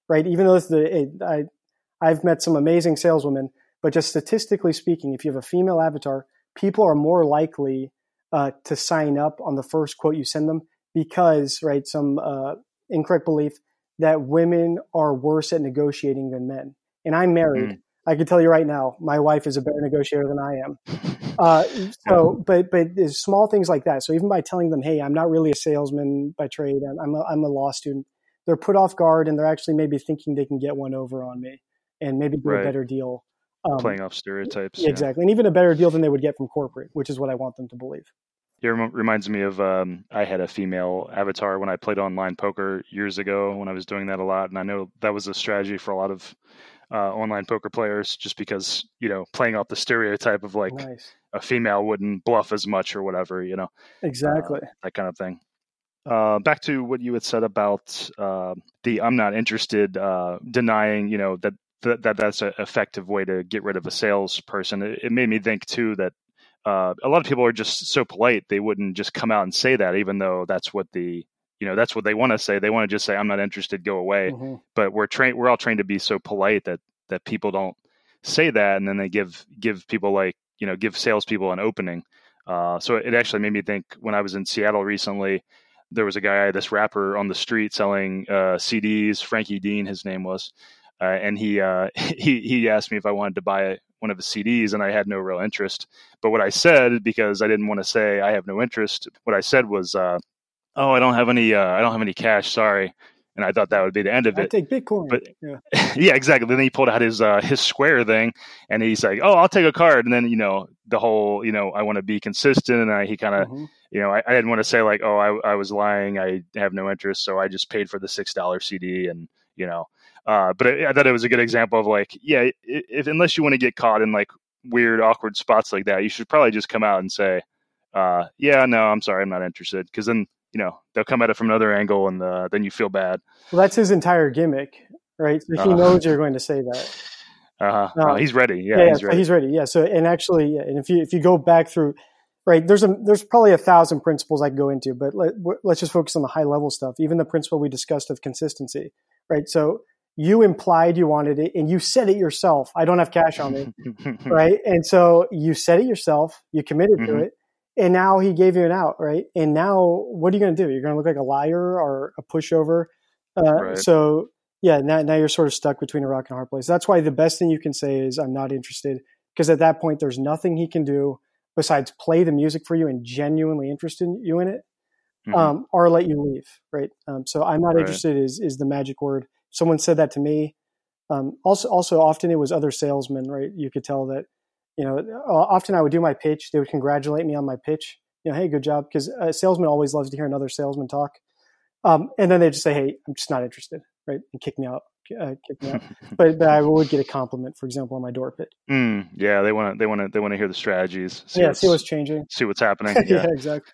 right? Even though it's the, I, I've met some amazing saleswomen, but just statistically speaking, if you have a female avatar, people are more likely uh, to sign up on the first quote you send them because, right, some uh, incorrect belief that women are worse at negotiating than men. And I'm married. Mm. I can tell you right now, my wife is a better negotiator than I am. Uh, so, but but there's small things like that. So even by telling them, hey, I'm not really a salesman by trade, I'm I'm a, I'm a law student, they're put off guard and they're actually maybe thinking they can get one over on me and maybe do right. a better deal.
Um, Playing off stereotypes.
Exactly.
Yeah.
And even a better deal than they would get from corporate, which is what I want them to believe.
It reminds me of, um, I had a female avatar when I played online poker years ago when I was doing that a lot. And I know that was a strategy for a lot of uh, online poker players just because, you know, playing off the stereotype of like
nice.
a female wouldn't bluff as much or whatever, you know.
Exactly.
Uh, that kind of thing. Uh, back to what you had said about uh, the I'm not interested, uh, denying, you know, that, that, that that's an effective way to get rid of a salesperson. It, it made me think too that Uh, a lot of people are just so polite they wouldn't just come out and say that, even though that's what the you know that's what they want to say. They want to just say I'm not interested, go away. Mm-hmm. But we're trained we're all trained to be so polite that that people don't say that, and then they give give people like you know give salespeople an opening. Uh, so it actually made me think when I was in Seattle recently, there was a guy, this rapper on the street selling uh, C Ds. Frankie Dean, his name was, uh, and he uh, he he asked me if I wanted to buy one of his C Ds, and I had no real interest. But what I said, because I didn't want to say I have no interest, what I said was, uh, "Oh, I don't have any. Uh, I don't have any cash. Sorry." And I thought that would be the end of it.
I take Bitcoin.
But
yeah,
yeah, exactly. Then he pulled out his uh, his Square thing, and he's like, "Oh, I'll take a card." And then you know the whole, you know, I want to be consistent, and I, he kind of, mm-hmm. you know, I, I didn't want to say like, "Oh, I, I was lying. I have no interest, so I just paid for the six dollar C D," and you know. Uh, but I, I thought it was a good example of like, yeah, if unless you want to get caught in like weird, awkward spots like that, you should probably just come out and say, uh, yeah, no, I'm sorry, I'm not interested. Because then, you know, they'll come at it from another angle and uh, then you feel bad.
Well, that's his entire gimmick, right? So he uh, knows you're going to say that.
Uh-huh. Um, uh, he's ready. Yeah,
yeah
he's ready.
He's ready. Yeah. So, and actually, yeah, and if you, if you go back through, right, there's a, there's probably a thousand principles I can go into, but let, let's just focus on the high level stuff. Even the principle we discussed of consistency, right? So, you implied you wanted it and you said it yourself. I don't have cash on me. Right. And so you said it yourself, you committed mm-hmm. to it. And now he gave you an out. Right. And now what are you going to do? You're going to look like a liar or a pushover. Uh, right. So yeah, now, now you're sort of stuck between a rock and a hard place. That's why the best thing you can say is I'm not interested. Because at that point, there's nothing he can do besides play the music for you and genuinely interested in you in it, mm-hmm. um, or let you leave. Right. Um, so I'm not right. interested is, is the magic word. Someone said that to me. Um, also, also often it was other salesmen, right? You could tell that, you know, often I would do my pitch. They would congratulate me on my pitch. You know, hey, good job. Because a salesman always loves to hear another salesman talk. Um, and then they just say, hey, I'm just not interested, right? And kick me out. Uh, kick me out. but, but I would get a compliment, for example, on my door pitch.
Mm, yeah, they want to, they want to, they want to hear the strategies.
See yeah, what's, see what's changing.
See what's happening.
Yeah, yeah exactly.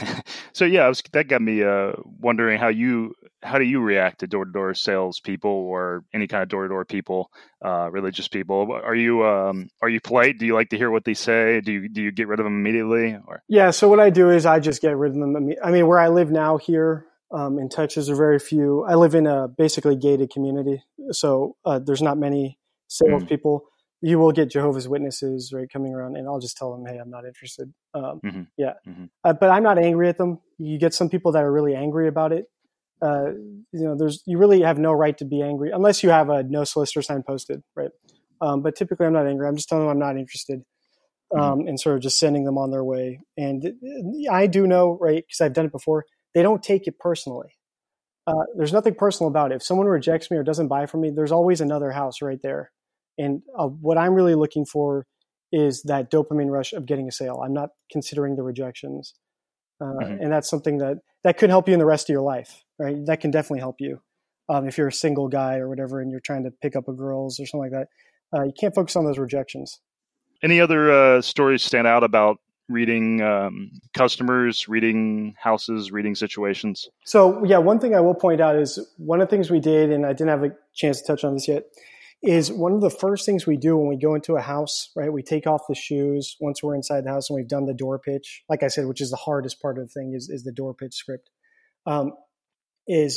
So yeah, I was, that got me uh, wondering how you how do you react to door to door sales people or any kind of door to door people, uh, religious people? Are you um, are you polite? Do you like to hear what they say? Do you do you get rid of them immediately? Or
yeah, so what I do is I just get rid of them. I mean, where I live now here um, in Texas are very few. I live in a basically gated community, so uh, there's not many salespeople. Mm. You will get Jehovah's Witnesses, right, coming around, and I'll just tell them, hey, I'm not interested. Um, mm-hmm. Yeah. Mm-hmm. Uh, but I'm not angry at them. You get some people that are really angry about it. Uh, you know, there's, you really have no right to be angry unless you have a no solicitor sign posted, right? Um, but typically I'm not angry. I'm just telling them I'm not interested, um, mm-hmm. and sort of just sending them on their way. And I do know, right, because I've done it before, they don't take it personally. Uh, there's nothing personal about it. If someone rejects me or doesn't buy from me, there's always another house right there. And uh, what I'm really looking for is that dopamine rush of getting a sale. I'm not considering the rejections. Uh, mm-hmm. And that's something that, that could help you in the rest of your life, right? That can definitely help you. Um, if you're a single guy or whatever, and you're trying to pick up a girls or something like that, uh, you can't focus on those rejections.
Any other uh, stories stand out about reading um, customers, reading houses, reading situations?
So yeah, one thing I will point out is one of the things we did, and I didn't have a chance to touch on this yet, is one of the first things we do when we go into a house, right? We take off the shoes once we're inside the house and we've done the door pitch. Like I said, which is the hardest part of the thing is, is the door pitch script. Um, is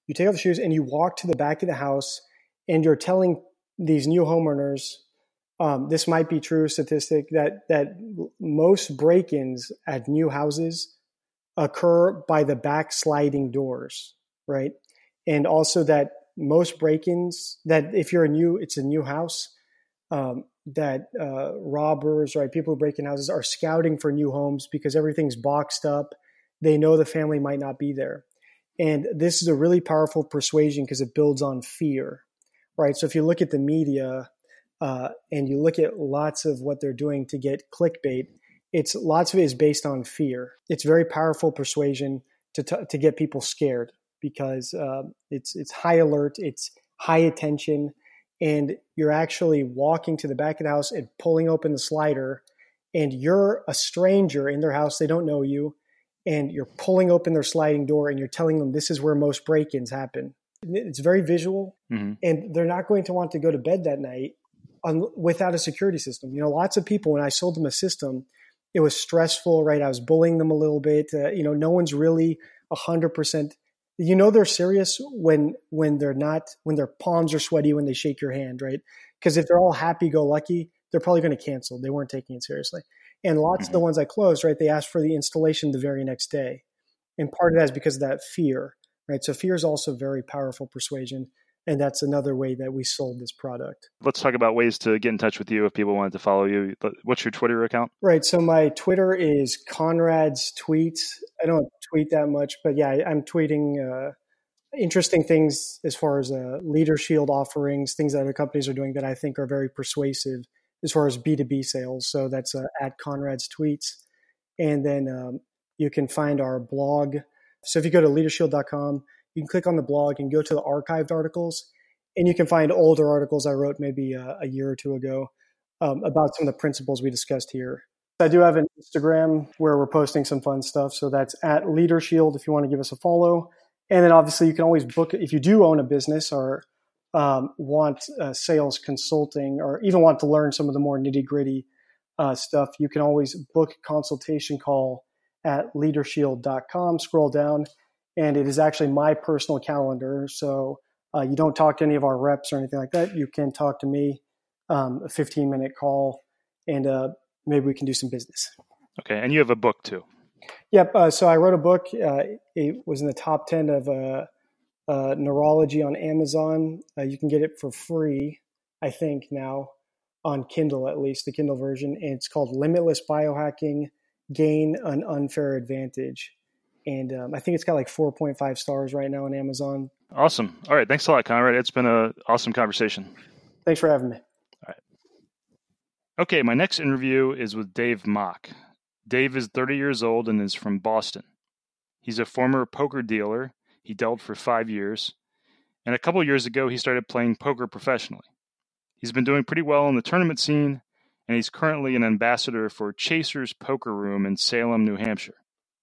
You take off the shoes and you walk to the back of the house and you're telling these new homeowners, um, this might be true statistic, that, that most break-ins at new houses occur by the back sliding doors, right? And also that most break-ins, that if you're a new, it's a new house, um, that uh, robbers, right, people who break in houses are scouting for new homes because everything's boxed up. They know the family might not be there. And this is a really powerful persuasion because it builds on fear, right? So if you look at the media uh, and you look at lots of what they're doing to get clickbait, it's lots of it is based on fear. It's very powerful persuasion to t- to get people scared because uh, it's it's high alert, it's high attention, and you're actually walking to the back of the house and pulling open the slider, and you're a stranger in their house. They don't know you, and you're pulling open their sliding door and you're telling them this is where most break-ins happen. It's very visual, mm-hmm. and they're not going to want to go to bed that night on, without a security system. You know, lots of people, when I sold them a system, it was stressful, right? I was bullying them a little bit. Uh, you know, no one's really one hundred percent. You know they're serious when when they're not, when their palms are sweaty when they shake your hand, right? Because if they're all happy-go-lucky, they're probably going to cancel. They weren't taking it seriously. And lots mm-hmm. of the ones I closed, right, they asked for the installation the very next day. And part of that is because of that fear, right? So fear is also very powerful persuasion. And that's another way that we sold this product.
Let's talk about ways to get in touch with you if people wanted to follow you. What's your Twitter account?
Right. So my Twitter is Conrad's Tweets. I don't tweet that much, but yeah, I'm tweeting uh, interesting things as far as uh, Leader Shield offerings, things that other companies are doing that I think are very persuasive as far as B two B sales. So that's uh, at Conrad's Tweets. And then um, you can find our blog. So if you go to leader shield dot com, you can click on the blog and go to the archived articles, and you can find older articles I wrote maybe a, a year or two ago um, about some of the principles we discussed here. I do have an Instagram where we're posting some fun stuff. So that's at LeaderShield if you want to give us a follow. And then obviously you can always book, if you do own a business or um, want uh, sales consulting or even want to learn some of the more nitty gritty uh, stuff, you can always book a consultation call at leader shield dot com. Scroll down. And it is actually my personal calendar. So uh, you don't talk to any of our reps or anything like that. You can talk to me, um, a fifteen minute call, and uh, maybe we can do some business.
Okay. And you have a book too.
Yep. Uh, so I wrote a book. Uh, it was in the top ten of uh, uh, neurology on Amazon. Uh, you can get it for free, I think now, on Kindle at least, the Kindle version. And it's called Limitless Biohacking, Gain an Unfair Advantage. And um, I think it's got like four point five stars right now on Amazon.
Awesome. All right. Thanks a lot, Conrad. It's been an awesome conversation.
Thanks for having me.
All right. Okay. My next interview is with Dave Mock. Dave is thirty years old and is from Boston. He's a former poker dealer. He dealt for five years. And a couple of years ago, he started playing poker professionally. He's been doing pretty well in the tournament scene, and he's currently an ambassador for Chasers Poker Room in Salem, New Hampshire.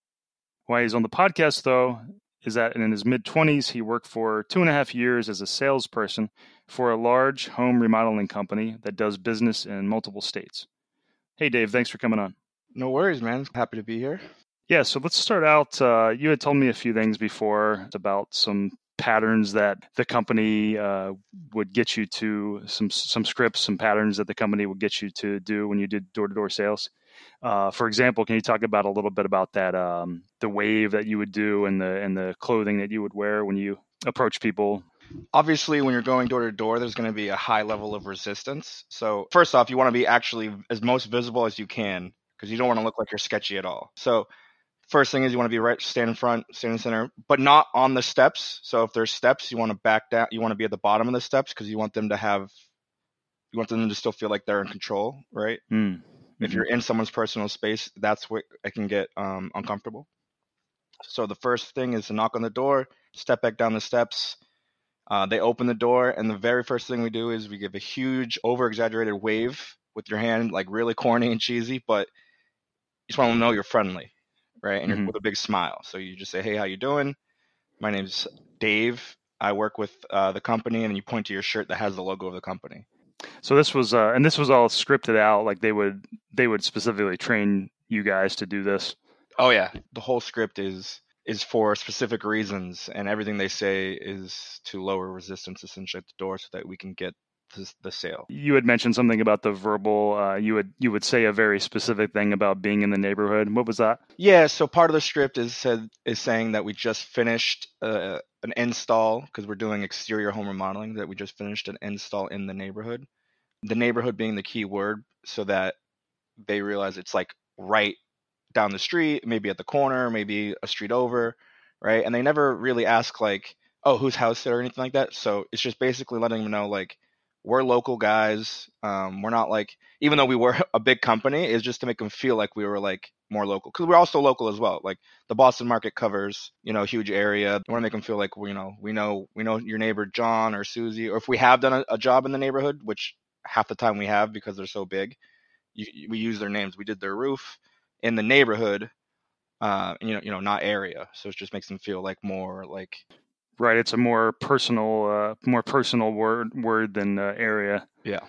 Why he's on the podcast, though, is that in his mid-twenties, he worked for two and a half years as a salesperson for a large home remodeling company that does business in multiple states. Hey, Dave, thanks for coming on.
No worries, man. Happy to be here.
Yeah, so let's start out. Uh, you had told me a few things before about some patterns that the company uh, would get you to, some some scripts, some patterns that the company would get you to do when you did door-to-door sales. Uh, for example, can you talk about a little bit about that, um, the wave that you would do and the and the clothing that you would wear when you approach people?
Obviously, when you're going door to door, there's going to be a high level of resistance. So first off, you want to be actually as most visible as you can because you don't want to look like you're sketchy at all. So first thing is you want to be right, stand in front, stand in the center, but not on the steps. So if there's steps, you want to back down. You want to be at the bottom of the steps because you want them to have, you want them to still feel like they're in control, right? Mm. If you're in someone's personal space, that's where it can get um, uncomfortable. So the first thing is to knock on the door, step back down the steps. Uh, they open the door, and the very first thing we do is we give a huge, over-exaggerated wave with your hand, like really corny and cheesy, but you just want to know you're friendly, right? And mm-hmm. you're with a big smile. So you just say, hey, how you doing? My name's Dave. I work with uh, the company, and you point to your shirt that has the logo of the company.
So this was, uh, and this was all scripted out. Like they would, they would specifically train you guys to do this.
Oh yeah, the whole script is is for specific reasons, and everything they say is to lower resistance essentially at the door so that we can get the, the sale.
You had mentioned something about the verbal. Uh, you would you would say a very specific thing about being in the neighborhood. What was that?
Yeah, so part of the script is said is saying that we just finished uh, an install because we're doing exterior home remodeling. That we just finished an install in the neighborhood. The neighborhood being the key word, so that they realize it's like right down the street, maybe at the corner, maybe a street over, right? And they never really ask like, oh, whose house or anything like that. So it's just basically letting them know like we're local guys. Um, we're not like, even though we were a big company, it's just to make them feel like we were like more local because we're also local as well. Like the Boston market covers, you know, a huge area. We want to make them feel like we, you know, we know we know your neighbor John or Susie, or if we have done a, a job in the neighborhood, which half the time we have because they're so big, you, we use their names. We did their roof in the neighborhood, uh, you know, you know, not area. So it just makes them feel like more like.
Right, it's a more personal, uh, more personal word word than uh, area.
Yeah.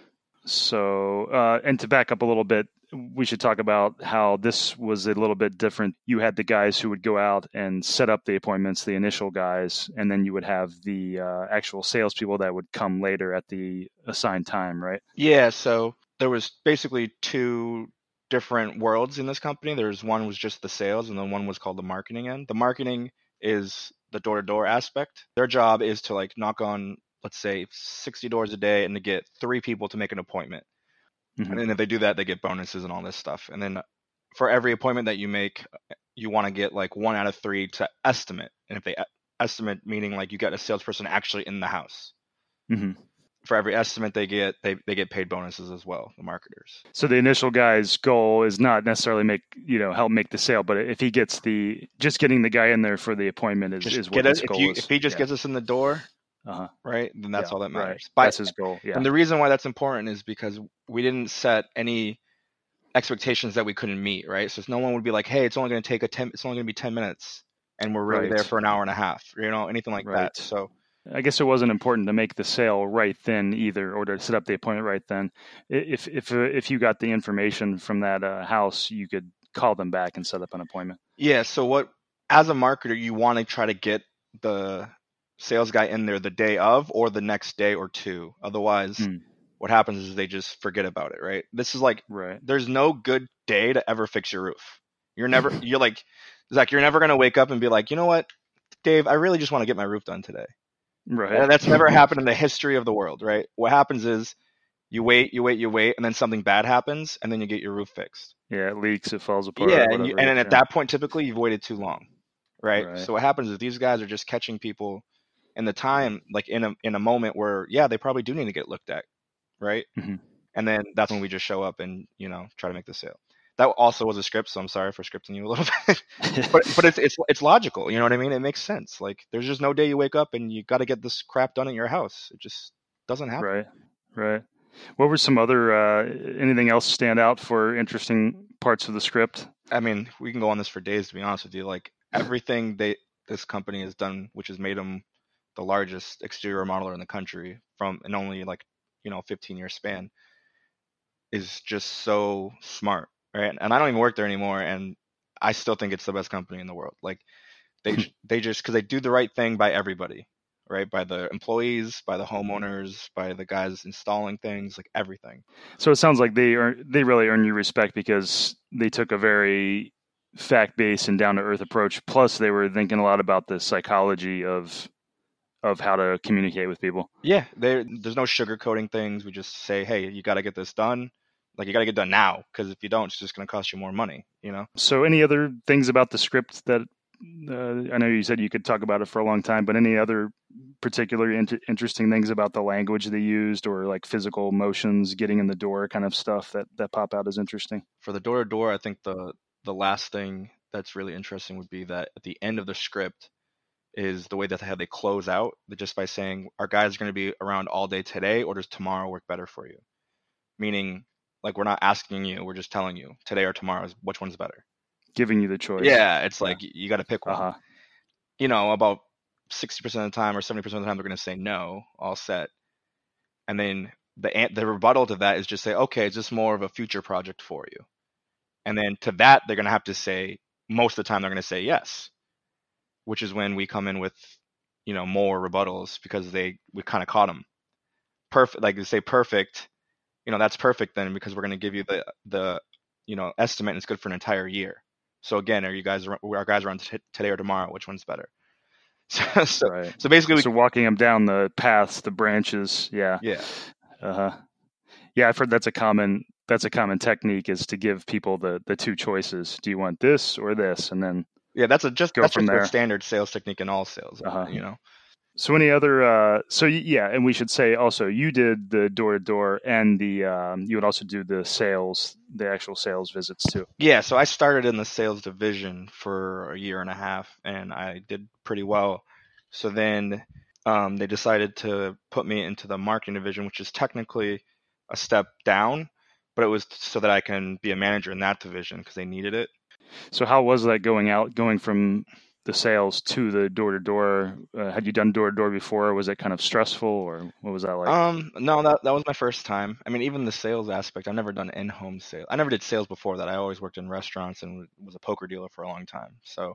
So, uh, and to back up a little bit, we should talk about how this was a little bit different. You had the guys who would go out and set up the appointments, the initial guys, and then you would have the uh, actual salespeople that would come later at the assigned time, right?
Yeah. So there was basically two different worlds in this company. There's one was just the sales, and then one was called the marketing end. The marketing is the door-to-door aspect. Their job is to like knock on, let's say, sixty doors a day and to get three people to make an appointment. Mm-hmm. And then if they do that, they get bonuses and all this stuff. And then for every appointment that you make, you want to get like one out of three to estimate. And if they estimate, meaning like you get a salesperson actually in the house. Mm-hmm. For every estimate they get, they, they get paid bonuses as well, the marketers.
So the initial guy's goal is not necessarily make, you know, help make the sale, but if he gets the, just getting the guy in there for the appointment is, is what his
it,
goal
if you,
is.
If he just
yeah.
gets us in the door,
uh-huh.
right, then that's
yeah,
all that matters.
Right. That's his goal, yeah.
And the reason why that's important is because we didn't set any expectations that we couldn't meet, right? So no one would be like, hey, it's only going to take a ten, it's only going to be ten minutes and we're really right. there for an hour and a half, you know, anything like right. that. So
I guess it wasn't important to make the sale right then either, or to set up the appointment right then. If if if you got the information from that uh, house, you could call them back and set up an appointment.
Yeah. So what, as a marketer, you want to try to get the sales guy in there the day of or the next day or two. Otherwise, hmm. what happens is they just forget about it, right? This is like,
right.
There's no good day to ever fix your roof. You're never, you're like, Zach, you're never going to wake up and be like, you know what, Dave, I really just want to get my roof done today.
Right.
And that's never happened in the history of the world, right? What happens is you wait, you wait, you wait, and then something bad happens, and then you get your roof fixed.
Yeah, it leaks, it falls apart.
Yeah, and, you, and then at that point, typically, you've waited too long, right?
right?
So what happens is these guys are just catching people in the time, like in a in a moment where, yeah, they probably do need to get looked at, right? Mm-hmm. And then that's when we just show up and, you know, try to make the sale. That also was a script, so I'm sorry for scripting you a little bit. but but it's it's it's logical, you know what I mean? It makes sense. Like there's just no day you wake up and you got to get this crap done at your house. It just doesn't happen.
Right, right. What were some other uh, anything else stand out for interesting parts of the script?
I mean, we can go on this for days. To be honest with you, like everything they this company has done, which has made them the largest exterior remodeler in the country from in only like you know fifteen year span, is just so smart. Right. And I don't even work there anymore. And I still think it's the best company in the world. Like they, they just, cause they do the right thing by everybody, right? By the employees, by the homeowners, by the guys installing things, like everything.
So it sounds like they are, they really earn your respect because they took a very fact-based and down-to-earth approach. Plus they were thinking a lot about the psychology of, of how to communicate with people.
Yeah. There's no sugarcoating things. We just say, hey, you got to get this done. Like you got to get done now, because if you don't, it's just going to cost you more money, you know?
So any other things about the script that uh, I know you said you could talk about it for a long time, but any other particularly inter- interesting things about the language they used or like physical motions, getting in the door kind of stuff that, that pop out as interesting?
For the door to door, I think the, the last thing that's really interesting would be that at the end of the script is the way that how they close out, just by saying our guys are going to be around all day today, or does tomorrow work better for you? Meaning, like, we're not asking you, we're just telling you today or tomorrow is which one's better.
Giving you the choice.
Yeah, it's yeah. like you got to pick one.
Uh-huh.
You know, about sixty percent of the time or seventy percent of the time, they're going to say no, all set. And then the the rebuttal to that is just say, okay, is this more of a future project for you? And then to that, they're going to have to say, most of the time, they're going to say yes. which is when we come in with, you know, more rebuttals because they we kind of caught them. Perfect, like they say perfect, you know, that's perfect then because we're going to give you the the you know estimate and it's good for an entire year. So again, are you guys our guys are on t- today or tomorrow? Which one's better? So so,
Right.
so basically, we,
So walking them down the paths, the branches. Yeah.
yeah,
Uh huh. Yeah, I've heard that's a common that's a common technique is to give people the the two choices. Do you want this or this? And then
yeah. That's a just
go
that's
from
just a
there.
standard sales technique in all sales.
Uh-huh.
You know.
So any other? Uh, so y- yeah, and we should say also you did the door to door and the um, you would also do the sales, the actual sales visits too.
Yeah, so I started in the sales division for a year and a half, and I did pretty well. So then um, they decided to put me into the marketing division, which is technically a step down, but it was so that I can be a manager in that division because they needed it.
So how was that going out, going from the sales to the door to door? Had you done door to door before? Was it kind of stressful, or what was that like?
Um, no, that that was my first time. I mean, even the sales aspect, I've never done in-home sales. I never did sales before that. I always worked in restaurants and was a poker dealer for a long time. So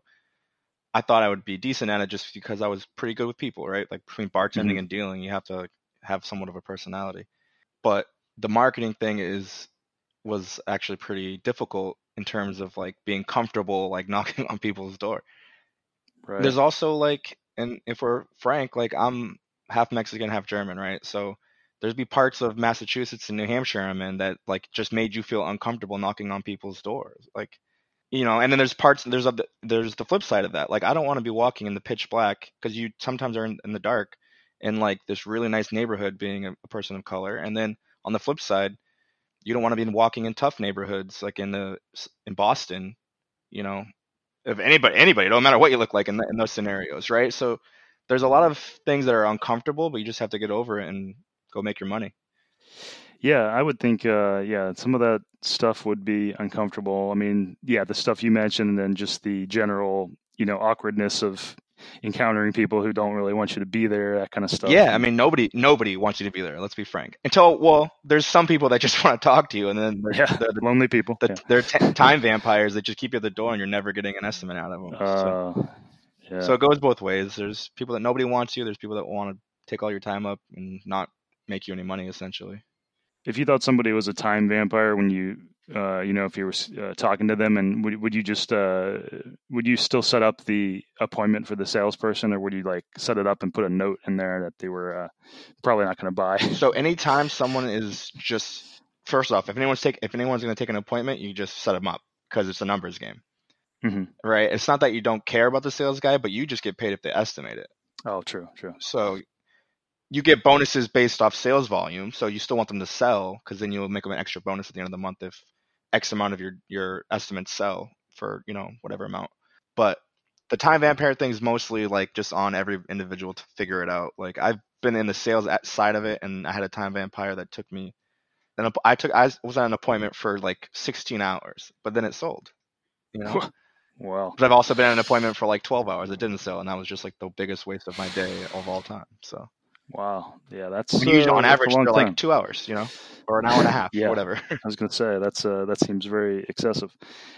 I thought I would be decent at it just because I was pretty good with people, right? Like between bartending
Mhm.
and dealing, you have to have somewhat of a personality. But the marketing thing is was actually pretty difficult in terms of like being comfortable like knocking on people's door.
Right.
There's also like, and if we're frank, like I'm half Mexican, half German, right? So there's be parts of Massachusetts and New Hampshire I'm in that like just made you feel uncomfortable knocking on people's doors. Like, you know, and then there's parts there's a, there's the flip side of that. Like I don't want to be walking in the pitch black because you sometimes are in, in the dark in like this really nice neighborhood being a, a person of color, and then on the flip side, you don't want to be walking in tough neighborhoods like in the in Boston, you know, if anybody anybody, it don't matter what you look like in, the, in those scenarios, right? So there's a lot of things that are uncomfortable, but you just have to get over it and go make your money.
Yeah, I would think, uh, yeah, some of that stuff would be uncomfortable. I mean, yeah, the stuff you mentioned, and then just the general, you know, awkwardness of encountering people who don't really want you to be there, that kind of stuff.
Yeah, I mean, nobody nobody wants you to be there. Let's be frank. Until, well, there's some people that just want to talk to you, and then
yeah,
they're, the,
lonely people.
the,
yeah.
they're t- time vampires that just keep you at the door, and you're never getting an estimate out of them.
Uh,
so,
yeah.
so it goes both ways. There's people that nobody wants you. There's people that want to take all your time up and not make you any money, essentially.
If you thought somebody was a time vampire when you, uh, you know, if you were uh, talking to them, and would would you just, uh, would you still set up the appointment for the salesperson, or would you like set it up and put a note in there that they were uh, probably not going to buy?
So anytime someone is just, first off, if anyone's take if anyone's going to take an appointment, you just set them up because it's a numbers game,
mm-hmm.
right? It's not that you don't care about the sales guy, but you just get paid if they estimate it.
Oh, true, true.
So you get bonuses based off sales volume, so you still want them to sell because then you'll make them an extra bonus at the end of the month if X amount of your your estimates sell for, you know, whatever amount. But the time vampire thing is mostly like just on every individual to figure it out. Like I've been in the sales side of it, and I had a time vampire that took me. Then I took I was on an appointment for like sixteen hours, but then it sold. You know.
Wow.
But I've also been on an appointment for like twelve hours. It didn't sell, and that was just like the biggest waste of my day of all time. So.
Wow. Yeah, that's
I mean, usually
uh,
on average
they're
they're like two hours, you know, or an hour and a half,
yeah.
whatever.
I was going to say that's uh, that seems very excessive.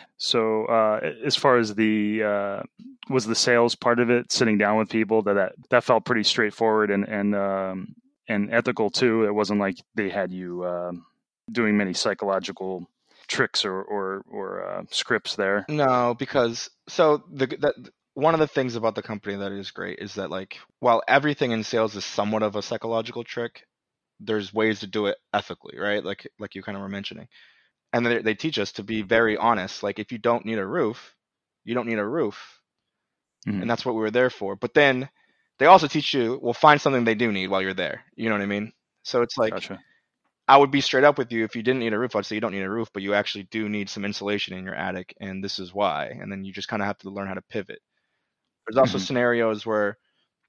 So, uh, as far as the uh, was the sales part of it, sitting down with people, that that, that felt pretty straightforward and and um, and ethical too. It wasn't like they had you uh, doing many psychological tricks or or, or uh, scripts there.
No, because so the that one of the things about the company that is great is that like while everything in sales is somewhat of a psychological trick, there's ways to do it ethically, right? Like like you kind of were mentioning. And they, they teach us to be very honest. Like if you don't need a roof, you don't need a roof. Mm-hmm. And that's what we were there for. But then they also teach you, well, find something they do need while you're there. You know what I mean? So it's like,
gotcha.
I would be straight up with you. If you didn't need a roof, I'd say you don't need a roof, but you actually do need some insulation in your attic, and this is why. And then you just kind of have to learn how to pivot. There's also mm-hmm. scenarios where,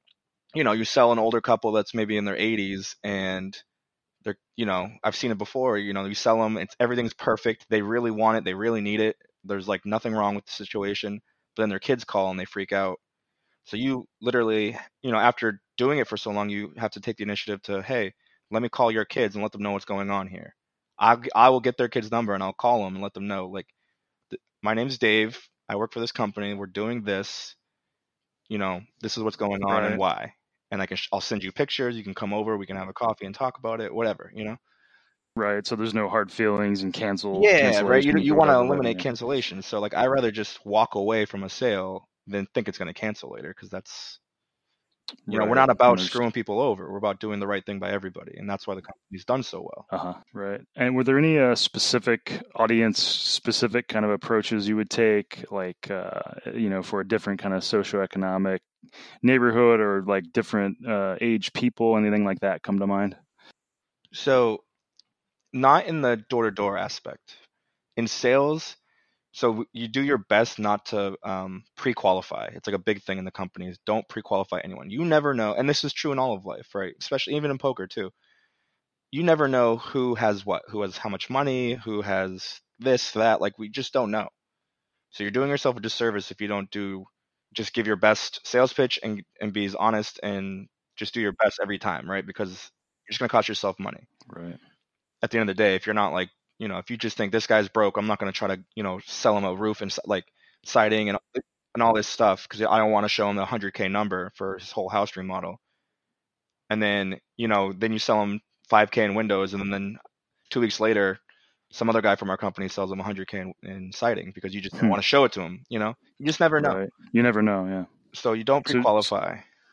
you know, you sell an older couple that's maybe in their eighties, and they're, you know, I've seen it before. You know, you sell them, it's everything's perfect. They really want it. They really need it. There's like nothing wrong with the situation. But then their kids call and they freak out. So you literally, you know, after doing it for so long, you have to take the initiative to, hey, let me call your kids and let them know what's going on here. I I will get their kid's number and I'll call them and let them know, like, my name's Dave. I work for this company. We're doing this. you know, this is what's going on
Right.
and why. And I can, sh- I'll send you pictures. You can come over. We can have a coffee and talk about it. Whatever, you know.
Right. So there's no hard feelings and cancel
Yeah, right. You
cancellations
you
or
want to
whatever. Right.
eliminate
Yeah.
cancellations. So like, I rather just walk away from a sale than think it's going to cancel later, because that's, you know, we're
Right.
not about
And there's
screwing people over. We're about doing the right thing by everybody, and that's why the company's done so well.
uh-huh. Right. And were there any uh, specific audience specific kind of approaches you would take, like uh, you know, for a different kind of socioeconomic neighborhood or like different uh, age people, anything like that come to mind?
So not in the door-to-door aspect. In sales, so you do your best not to um, pre-qualify. It's like a big thing in the companies. Don't pre-qualify anyone. You never know, and this is true in all of life, right? Especially even in poker too. You never know who has what, who has how much money, who has this, that. Like, we just don't know. So you're doing yourself a disservice if you don't do, just give your best sales pitch and and be as honest and just do your best every time, right? Because you're just gonna cost yourself money.
Right.
At the end of the day, if you're not like, you know, if you just think this guy's broke, I'm not going to try to, you know, sell him a roof and s- like siding and and all this stuff, because I don't want to show him the one hundred K number for his whole house remodel. And then, you know, then you sell him five K in windows, and then, then two weeks later, some other guy from our company sells him one hundred K in, in siding because you just didn't
Hmm.
want to show it to him. You know, you just never know.
Right. You never know. Yeah.
So you don't
So
pre-qualify.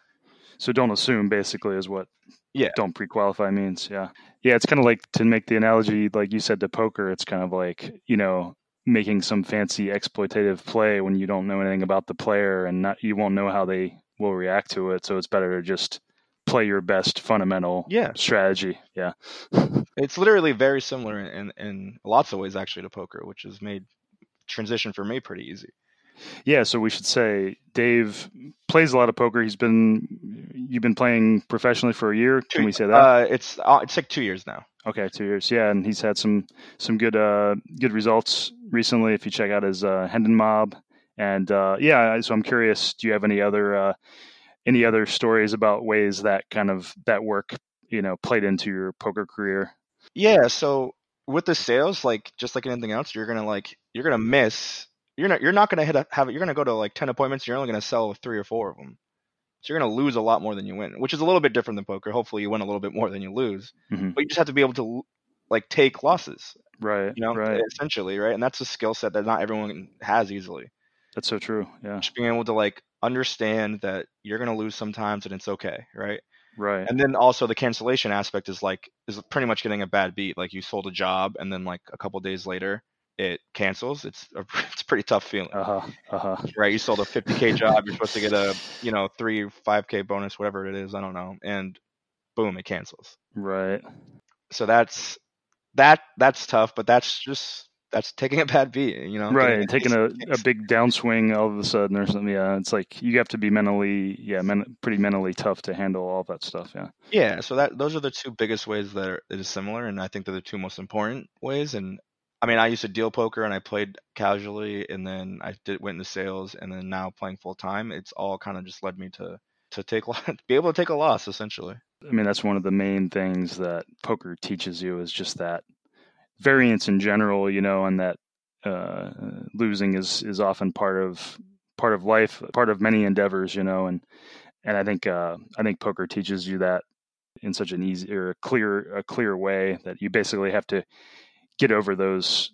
so don't assume, basically, is what
Yeah.
don't pre-qualify means. Yeah. Yeah. It's kind of like, to make the analogy, like you said, to poker, it's kind of like, you know, making some fancy exploitative play when you don't know anything about the player, and not, you won't know how they will react to it. So it's better to just play your best fundamental
Yeah.
strategy. Yeah.
It's literally very similar in, in lots of ways, actually, to poker, which has made transition for me pretty easy.
Yeah, so we should say Dave plays a lot of poker. He's been you've been playing professionally for a year. Can we say that?
Uh, it's uh, it's like two years now.
Okay, two years. Yeah, and he's had some some good uh, good results recently. If you check out his uh, Hendon Mob, and uh, yeah, so I'm curious. Do you have any other uh, any other stories about ways that kind of that work, you know, played into your poker career?
Yeah. So with the sales, like just like anything else, you're gonna like you're gonna miss. You're not you're not gonna hit a, have you're gonna go to like ten appointments. You're only gonna sell three or four of them. So you're gonna lose a lot more than you win, which is a little bit different than poker. Hopefully, you win a little bit more than you lose,
Mm-hmm.
but you just have to be able to like take losses.
Right.
You know,
Right.
essentially, right? And that's a skill set that not everyone has easily.
That's so true. Yeah.
Just being able to like understand that you're gonna lose sometimes and it's okay, right?
Right.
And then also the cancellation aspect is like is pretty much getting a bad beat. Like you sold a job and then like a couple days later it cancels. It's a, it's a pretty tough feeling.
Uh huh. Uh huh.
Right? You sold a fifty K job. You're supposed to get a you know three five K bonus, whatever it is. I don't know. And boom, it cancels.
Right.
So that's that that's tough. But that's just that's taking a bad beat. You know,
Right.
getting
And taking a, a big downswing all of a sudden or something. Yeah. It's like you have to be mentally, yeah, men, pretty mentally tough to handle all that stuff. Yeah.
Yeah, so that those are the two biggest ways that are, it is similar, and I think they're the two most important ways. And I mean, I used to deal poker, and I played casually, and then I did went into sales, and then now playing full time. It's all kind of just led me to to take lo- be able to take a loss, essentially.
I mean, that's one of the main things that poker teaches you, is just that variance in general, you know, and that uh, losing is, is often part of part of life, part of many endeavors, you know, and and I think uh, I think poker teaches you that in such an easy or a clear a clear way, that you basically have to get over those,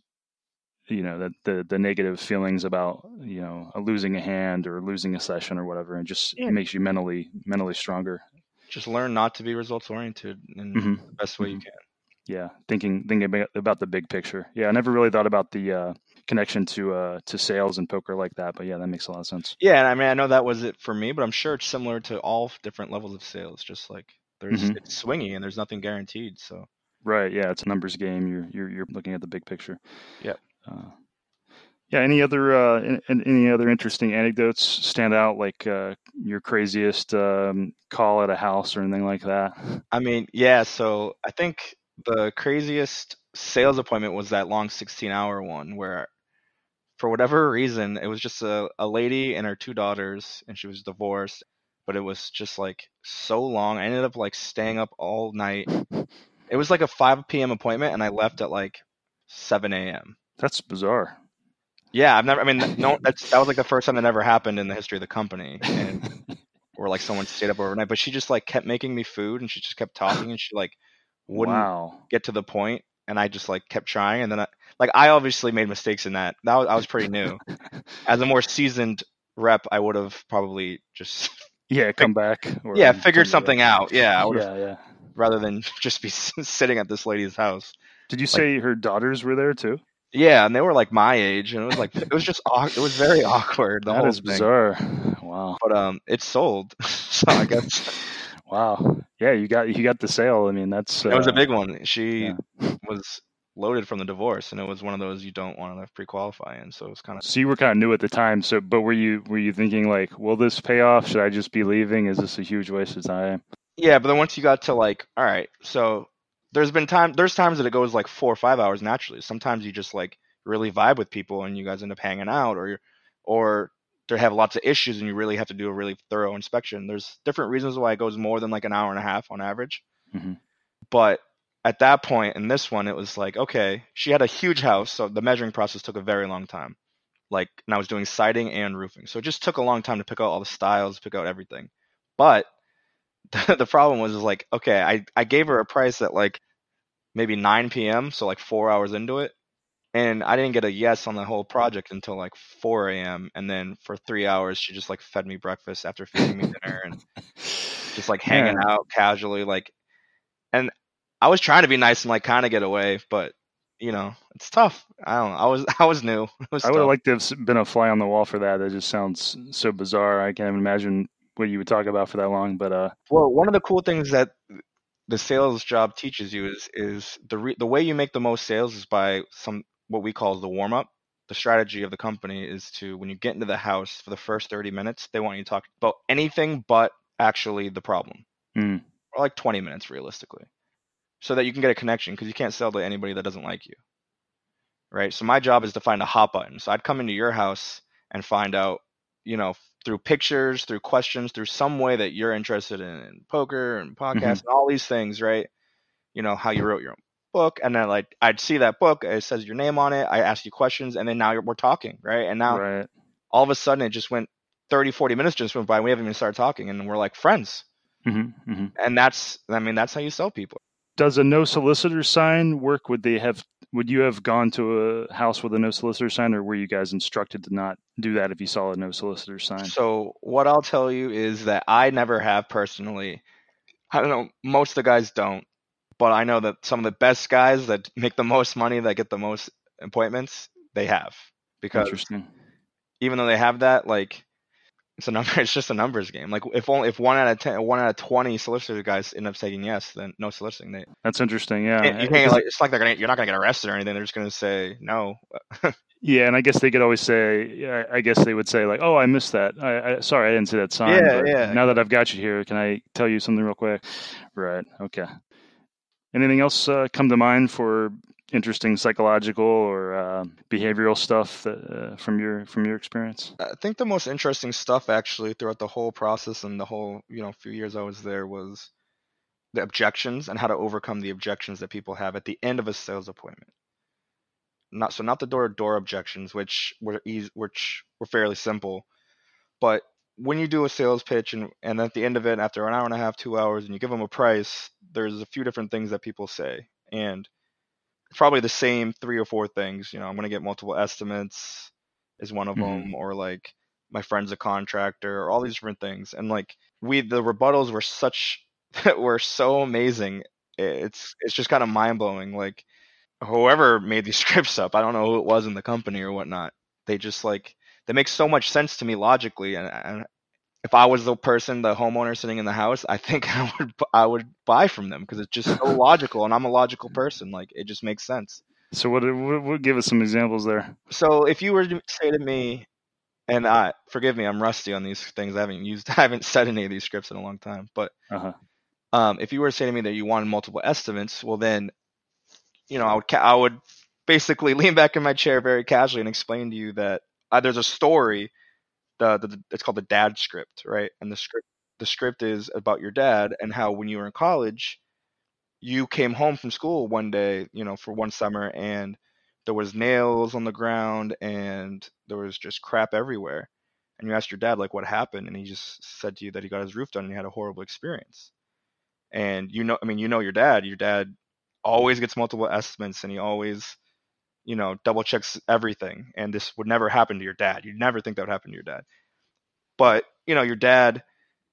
you know, the, the the negative feelings about, you know, losing a hand or losing a session or whatever, and just
Yeah.
makes you mentally mentally stronger.
Just learn not to be results oriented in
Mhm.
the best way you
Mhm.
can.
Yeah, thinking thinking about, about the big picture. Yeah, I never really thought about the uh, connection to uh, to sales and poker like that, but yeah, that makes a lot of sense.
Yeah, and I mean, I know that was it for me, but I'm sure it's similar to all different levels of sales. Just like there's
Mhm.
it's swingy and there's nothing guaranteed. So
Right. Yeah, it's a numbers game. You're you're you're looking at the big picture.
Yep.
Uh, yeah. Any other uh, any, any other interesting anecdotes stand out? Like uh, your craziest um, call at a house or anything like that?
I mean, yeah. So I think the craziest sales appointment was that long sixteen hour one where, for whatever reason, it was just a, a lady and her two daughters, and she was divorced, but it was just like so long. I ended up like staying up all night. It was like a five p.m. appointment, and I left at like seven a.m.
That's bizarre.
Yeah, I've never. I mean, no, that's that was like the first time that ever happened in the history of the company, and or like someone stayed up overnight. But she just like kept making me food, and she just kept talking, and she like wouldn't
Wow.
get to the point, and I just like kept trying, and then I, like I obviously made mistakes in that. That was, I was pretty new. As a more seasoned rep, I would have probably just
Yeah, come back. Or
yeah figured
something
something out. Yeah, I would have
Yeah, yeah.
rather than just be sitting at this lady's house.
Did you
Like,
say her daughters were there too?
yeah, and they were like my age, and it was like it was just awk- it was very awkward. The
That
whole
is
thing.
bizarre. Wow.
But um, it sold, so I guess
Wow. Yeah, you got you got the sale. I mean, that's
it was a
uh,
big one. She
yeah.
was loaded from the divorce, and it was one of those you don't want to pre-qualify in. So it was kind of
So you were kind of new at the time. So, but were you were you thinking like, will this pay off? Should I just be leaving? Is this a huge waste of time?
yeah. But then once you got to like, all right, so there's been time. There's times that it goes like four or five hours naturally. Sometimes you just like really vibe with people, and you guys end up hanging out, or you're, or they have lots of issues, and you really have to do a really thorough inspection. There's different reasons why it goes more than like an hour and a half on average.
Mm-hmm.
But at that point in this one, it was like, okay, she had a huge house, so the measuring process took a very long time. Like, and I was doing siding and roofing, so it just took a long time to pick out all the styles, pick out everything. But the, the problem was, is like, okay, I I gave her a price at like maybe nine p.m., so like four hours into it, and I didn't get a yes on the whole project until like four a.m. And then for three hours, she just like fed me breakfast after feeding me dinner, and just like hanging
Yeah.
out casually, like. And I was trying to be nice and like kind of get away, but you know, it's tough. I don't know. I was I was new. It was
I would have
tough.
liked to have been a fly on the wall for that. That just sounds so bizarre. I can't even imagine what you would talk about for that long. But uh,
Well, one of the cool things that the sales job teaches you is is the re- the way you make the most sales is by some what we call the warm up. The strategy of the company is to, when you get into the house for the first thirty minutes, they want you to talk about anything but actually the problem,
mm,
or like twenty minutes realistically, so that you can get a connection, because you can't sell to anybody that doesn't like you. Right? So my job is to find a hot button. So I'd come into your house and find out, you know, through pictures, through questions, through some way that you're interested in, in poker and podcasts
mm-hmm.
and all these things, right? You know, how you wrote your own book, and then like I'd see that book, it says your name on it, I ask you questions, and then now you're, we're talking, right? And now
Right.
all of a sudden it just went thirty, forty minutes just went by, and we haven't even started talking, and we're like friends.
Mm-hmm. Mm-hmm.
And that's, I mean, that's how you sell people.
Does a no solicitor sign work? Would they have? Would you have gone to a house with a no solicitor sign, or were you guys instructed to not do that if you saw a no solicitor sign?
So what I'll tell you is that I never have personally. I don't know, most of the guys don't, but I know that some of the best guys that make the most money, that get the most appointments, they have. Because
Interesting.
even though they have that, like, it's a number, it's just a numbers game. Like, if only if one out of ten, one out of twenty solicitor guys end up saying yes, then no soliciting. They
That's interesting. Yeah.
you can't, like, it's like they're gonna, you're not gonna get arrested or anything. They're just gonna say no.
Yeah, and I guess they could always say, yeah, I guess they would say like, "Oh, I missed that. I, I sorry, I didn't see that sign."
Yeah,
but
yeah.
Now that I've got you here, can I tell you something real quick? Right. Okay. Anything else uh, come to mind for interesting psychological or uh, behavioral stuff that, uh, from your from your experience?
I think the most interesting stuff actually throughout the whole process and the whole, you know, few years I was there was the objections and how to overcome the objections that people have at the end of a sales appointment. Not so not the door to door objections, which were easy, which were fairly simple, but when you do a sales pitch and and at the end of it, after an hour and a half, two hours, and you give them a price, there's a few different things that people say, and probably the same three or four things. You know, I'm going to get multiple estimates is one of
Mhm.
them, or like my friend's a contractor, or all these different things. And like we, the rebuttals were such were so amazing. It's it's just kind of mind blowing. Like whoever made these scripts up, I don't know who it was in the company or whatnot. They just like they make so much sense to me logically, and, and if I was the person, the homeowner sitting in the house, I think I would I would buy from them because it's just so logical, and I'm a logical person. Like it just makes sense.
So what, what? What? Give us some examples there.
So if you were to say to me, and I forgive me, I'm rusty on these things. I haven't used, I haven't said any of these scripts in a long time. But
Uh-huh.
um, if you were to say to me that you wanted multiple estimates, well then, you know, I would ca- I would basically lean back in my chair very casually and explain to you that uh, there's a story. The, the it's called the dad script, right? And the script the script is about your dad and how when you were in college, you came home from school one day, you know, for one summer, and there was nails on the ground and there was just crap everywhere. And you asked your dad like what happened, and he just said to you that he got his roof done and he had a horrible experience. And you know, I mean, you know your dad. Your dad always gets multiple estimates, and he always, you know, double checks everything. And this would never happen to your dad. You'd never think that would happen to your dad. But you know, your dad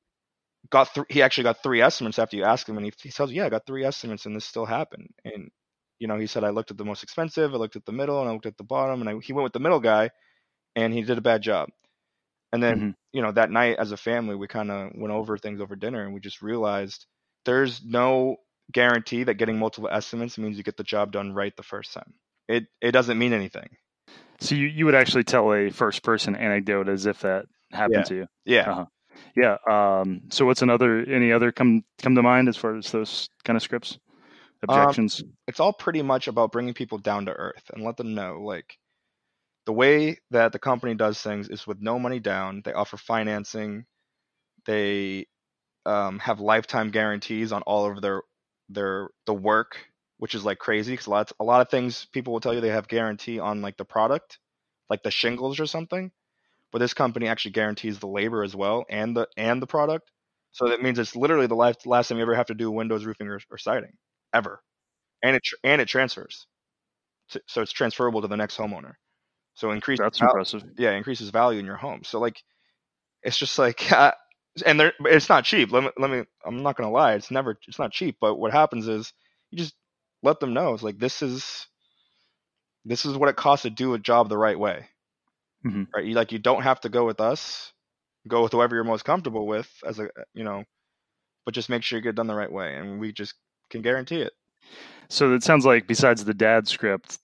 got th- he actually got three estimates after you asked him, and he, he tells you, yeah, I got three estimates, and this still happened. And you know, he said, I looked at the most expensive, I looked at the middle, and I looked at the bottom, and I, he went with the middle guy, and he did a bad job. And then,
Mm-hmm.
you know, that night as a family, we kind of went over things over dinner, and we just realized there's no guarantee that getting multiple estimates means you get the job done right the first time. It it doesn't mean anything.
So you, you would actually tell a first person anecdote as if that happened
Yeah.
to you.
Yeah.
Uh-huh. Yeah. Um, so what's another, any other come, come to mind as far as those kind of scripts, objections?
Um, it's all pretty much about bringing people down to earth and let them know, like, the way that the company does things is with no money down. They offer financing. They um, have lifetime guarantees on all of their their the work, which is like crazy because a lot a lot of things people will tell you they have guarantee on like the product, like the shingles or something. But this company actually guarantees the labor as well and the and the product. So that means it's literally the last last time you ever have to do windows, roofing, or, or siding ever, and it tr- and it transfers, to, so it's transferable to the next homeowner. So increase
That's
val-
impressive.
yeah, increases value in your home. So like, it's just like, uh, and there, it's not cheap. Let me, let me, I'm not gonna lie, it's never, it's not cheap. But what happens is you just let them know it's like this is, this is what it costs to do a job the right way,
Mm-hmm.
right? You like, you don't have to go with us, go with whoever you're most comfortable with, as a, you know, but just make sure you get it done the right way, and we just can guarantee it.
So it sounds like besides the dad script,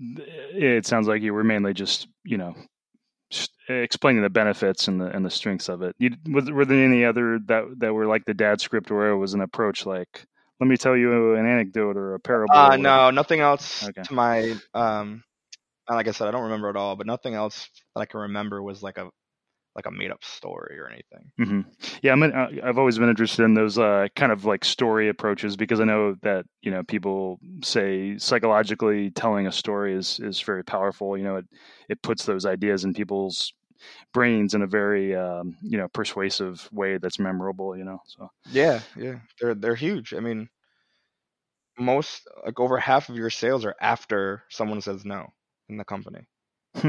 it sounds like you were mainly just, you know, explaining the benefits and the and the strengths of it. You, was, were there any other that that were like the dad script where it was an approach like, let me tell you an anecdote or a parable?
Uh,
or
no, nothing else
Okay.
to my, um, like I said, I don't remember at all, but nothing else that I can remember was like a, like a made up story or anything.
Mm-hmm. Yeah, I'm. In, I've always been interested in those uh, kind of like story approaches because I know that you know people say psychologically telling a story is is very powerful. You know, it it puts those ideas in people's brains in a very um, you know persuasive way that's memorable. You know, so
Yeah, yeah, they're they're huge. I mean, most like over half of your sales are after someone says no in the company.
Hmm.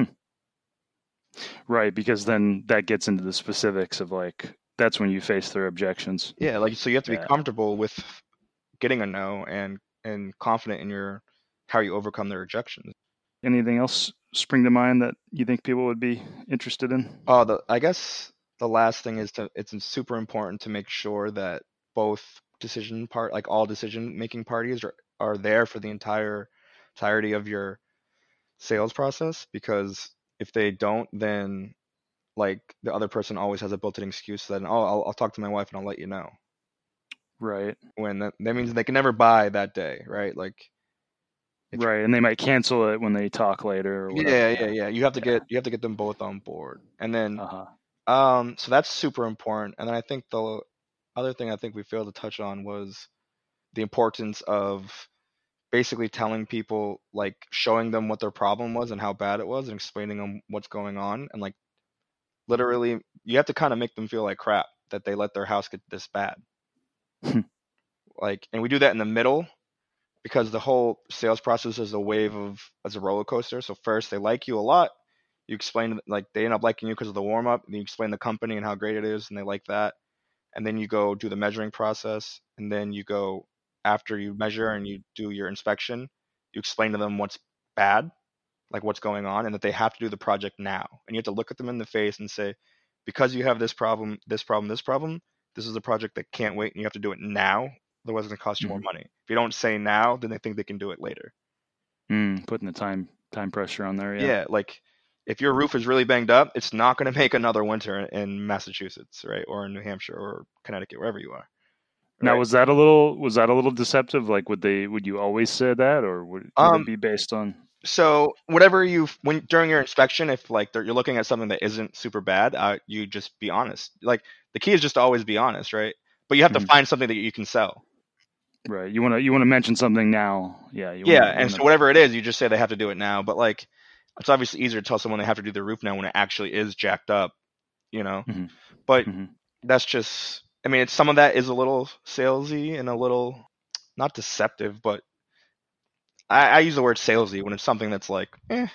Right, because then that gets into the specifics of like that's when you face their objections.
Yeah, like so you have to
Yeah.
be comfortable with getting a no and and confident in your how you overcome their rejections.
Anything else spring to mind that you think people would be interested in?
Oh, the I guess the last thing is to it's super important to make sure that both decision part like all decision making parties are are there for the entire entirety of your sales process, because if they don't, then like the other person always has a built-in excuse that, oh, I'll, I'll talk to my wife and I'll let you know.
Right.
When that, that means they can never buy that day, right? Like, if,
Right, and they might cancel it when they talk later or whatever.
yeah, yeah, yeah. You have to get you have to get them both on board, and then
Uh-huh.
um, so that's super important. And then I think the other thing I think we failed to touch on was the importance of basically telling people, like showing them what their problem was and how bad it was and explaining them what's going on, and like literally you have to kind of make them feel like crap that they let their house get this bad. Like, and we do that in the middle because the whole sales process is a wave of as a roller coaster. So first they like you a lot, you explain like they end up liking you because of the warm up, and you explain the company and how great it is, and they like that. And then you go do the measuring process, and then you go after you measure and you do your inspection, you explain to them what's bad, like what's going on, and that they have to do the project now. And you have to look at them in the face and say, because you have this problem, this problem, this problem, this is a project that can't wait, and you have to do it now. Otherwise, it's going to cost you
Mhm.
more money. If you don't say now, then they think they can do it later.
Mm, putting the time time pressure on there. Yeah.
Yeah, like if your roof is really banged up, it's not going to make another winter in Massachusetts, right, or in New Hampshire or Connecticut, wherever you are.
Now,
Right?
was that a little was that a little deceptive? Like, would they would you always say that, or would, would
Um,
it be based on?
So whatever you when during your inspection, if like you're looking at something that isn't super bad, uh, you just be honest. Like the key is just to always be honest, right? But you have to
Mhm.
find something that you can sell.
Right. You want to you want to mention something now. Yeah. You
Yeah,
wanna,
and
wanna...
so whatever it is, you just say they have to do it now. But like, it's obviously easier to tell someone they have to do their roof now when it actually is jacked up, you know.
Mm-hmm.
But
Mm-hmm.
that's just, I mean, it's some of that is a little salesy and a little not deceptive, but I, I use the word salesy when it's something that's like, eh,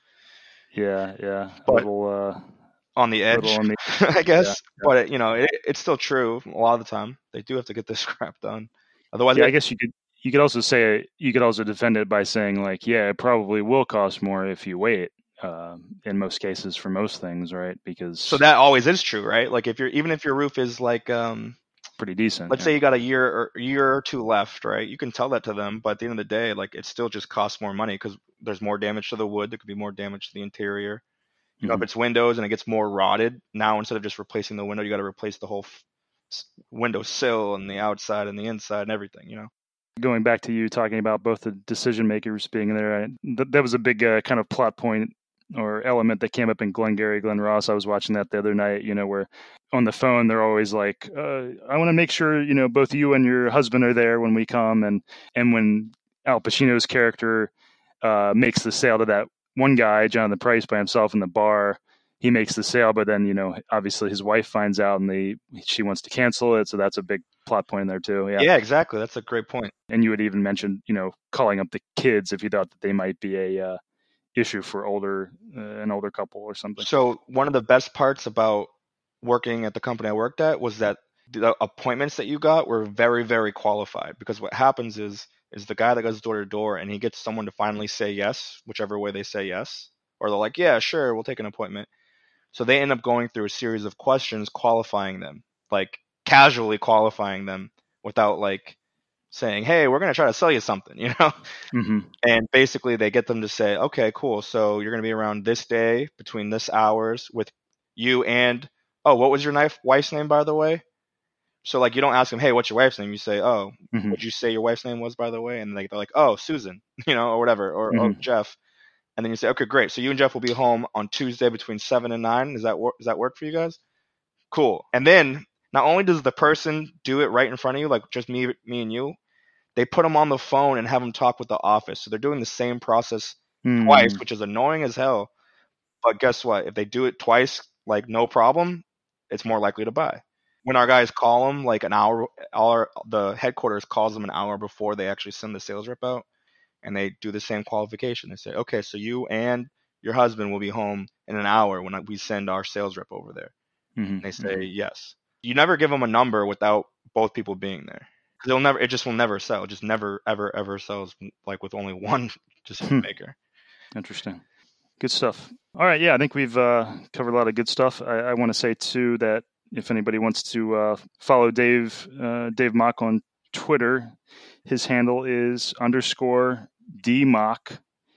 Yeah. Yeah. A
but
little uh,
on the
little
edge,
on the
I
yeah.
guess.
Yeah.
But it, you know, it, it's still true a lot of the time. They do have to get this crap done, otherwise,
Yeah.
it,
I guess you could you could also say you could also defend it by saying like, yeah, it probably will cost more if you wait. Uh, in most cases, for most things, right? Because
so that always is true, right? Like if you're even if your roof is like, um,
pretty decent.
let's
Yeah.
say you got a year or a year or two left, right? You can tell that to them, but at the end of the day, like it still just costs more money because there's more damage to the wood. There could be more damage to the interior. You know,
Mm-hmm.
if it's windows and it gets more rotted, now instead of just replacing the window, you got to replace the whole f- window sill and the outside and the inside and everything. You know.
Going back to you talking about both the decision makers being there, th- that was a big uh, kind of plot point or element that came up in Glengarry Glen Ross. I was watching that the other night, you know, where on the phone they're always like, uh, I want to make sure, you know, both you and your husband are there when we come. And, and when Al Pacino's character uh, makes the sale to that one guy, Jonathan Price, by himself in the bar, he makes the sale, but then, you know, obviously his wife finds out and they, she wants to cancel it. So that's a big plot point in there too. Yeah.
Yeah, exactly. That's a great point.
And you had even mentioned, you know, calling up the kids if you thought that they might be a uh, issue for older uh, an older couple or something.
So one of the best parts about working at the company I worked at was that the appointments that you got were very, very qualified. Because what happens is is the guy that goes door to door and he gets someone to finally say yes, whichever way they say yes, or they're like, yeah, sure, we'll take an appointment. So they end up going through a series of questions qualifying them, like casually qualifying them without like saying, hey, we're going to try to sell you something, you know?
Mm-hmm.
And basically they get them to say, okay, cool. So you're going to be around this day between this hours with you and, oh, what was your knife, wife's name, by the way? So like you don't ask them, hey, what's your wife's name? You say, oh,
Mm-hmm.
what'd you say your wife's name was, by the way? And they, they're like, oh, Susan, you know, or whatever, or,
Mm-hmm.
or Jeff. And then you say, okay, great. So you and Jeff will be home on Tuesday between seven and nine. Does that work? Does that work for you guys? Cool. And then not only does the person do it right in front of you, like just me, me and you, they put them on the phone and have them talk with the office. So they're doing the same process
Mm-hmm.
twice, which is annoying as hell. But guess what? If they do it twice, like no problem, it's more likely to buy. When our guys call them like an hour, our the headquarters calls them an hour before they actually send the sales rep out, and they do the same qualification. They say, okay, so you and your husband will be home in an hour when we send our sales rep over there.
Mm-hmm.
And they say yes. You never give them a number without both people being there. They'll never. It just will never sell. It just never, ever, ever sells like with only one decision maker.
Interesting. Good stuff. All right. Yeah, I think we've uh, covered a lot of good stuff. I, I want to say too that if anybody wants to uh, follow Dave uh, Dave Mock on Twitter, his handle is underscore dmock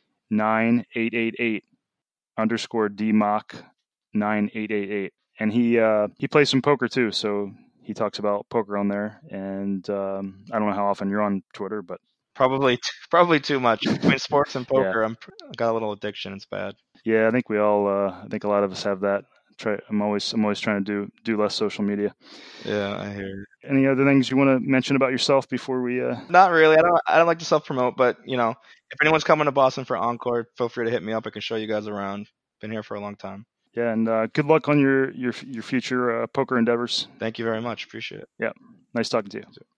nine eight eight eight underscore dmock nine eight eight eight, and he uh, he plays some poker too. So he talks about poker on there, and um, I don't know how often you're on Twitter, but
probably probably too much between sports and poker.
Yeah.
I'm I got a little addiction. It's bad.
Yeah, I think we all. Uh, I think a lot of us have that. Try. I'm always. I'm always trying to do do less social media.
Yeah, I hear you.
Any other things you want to mention about yourself before we? Uh...
Not really. I don't. I don't like to self promote, but you know, if anyone's coming to Boston for Encore, feel free to hit me up. I can show you guys around. Been here for a long time.
Yeah, and uh, good luck on your your your future uh, poker endeavors.
Thank you very much. Appreciate it.
Yeah, nice talking to you.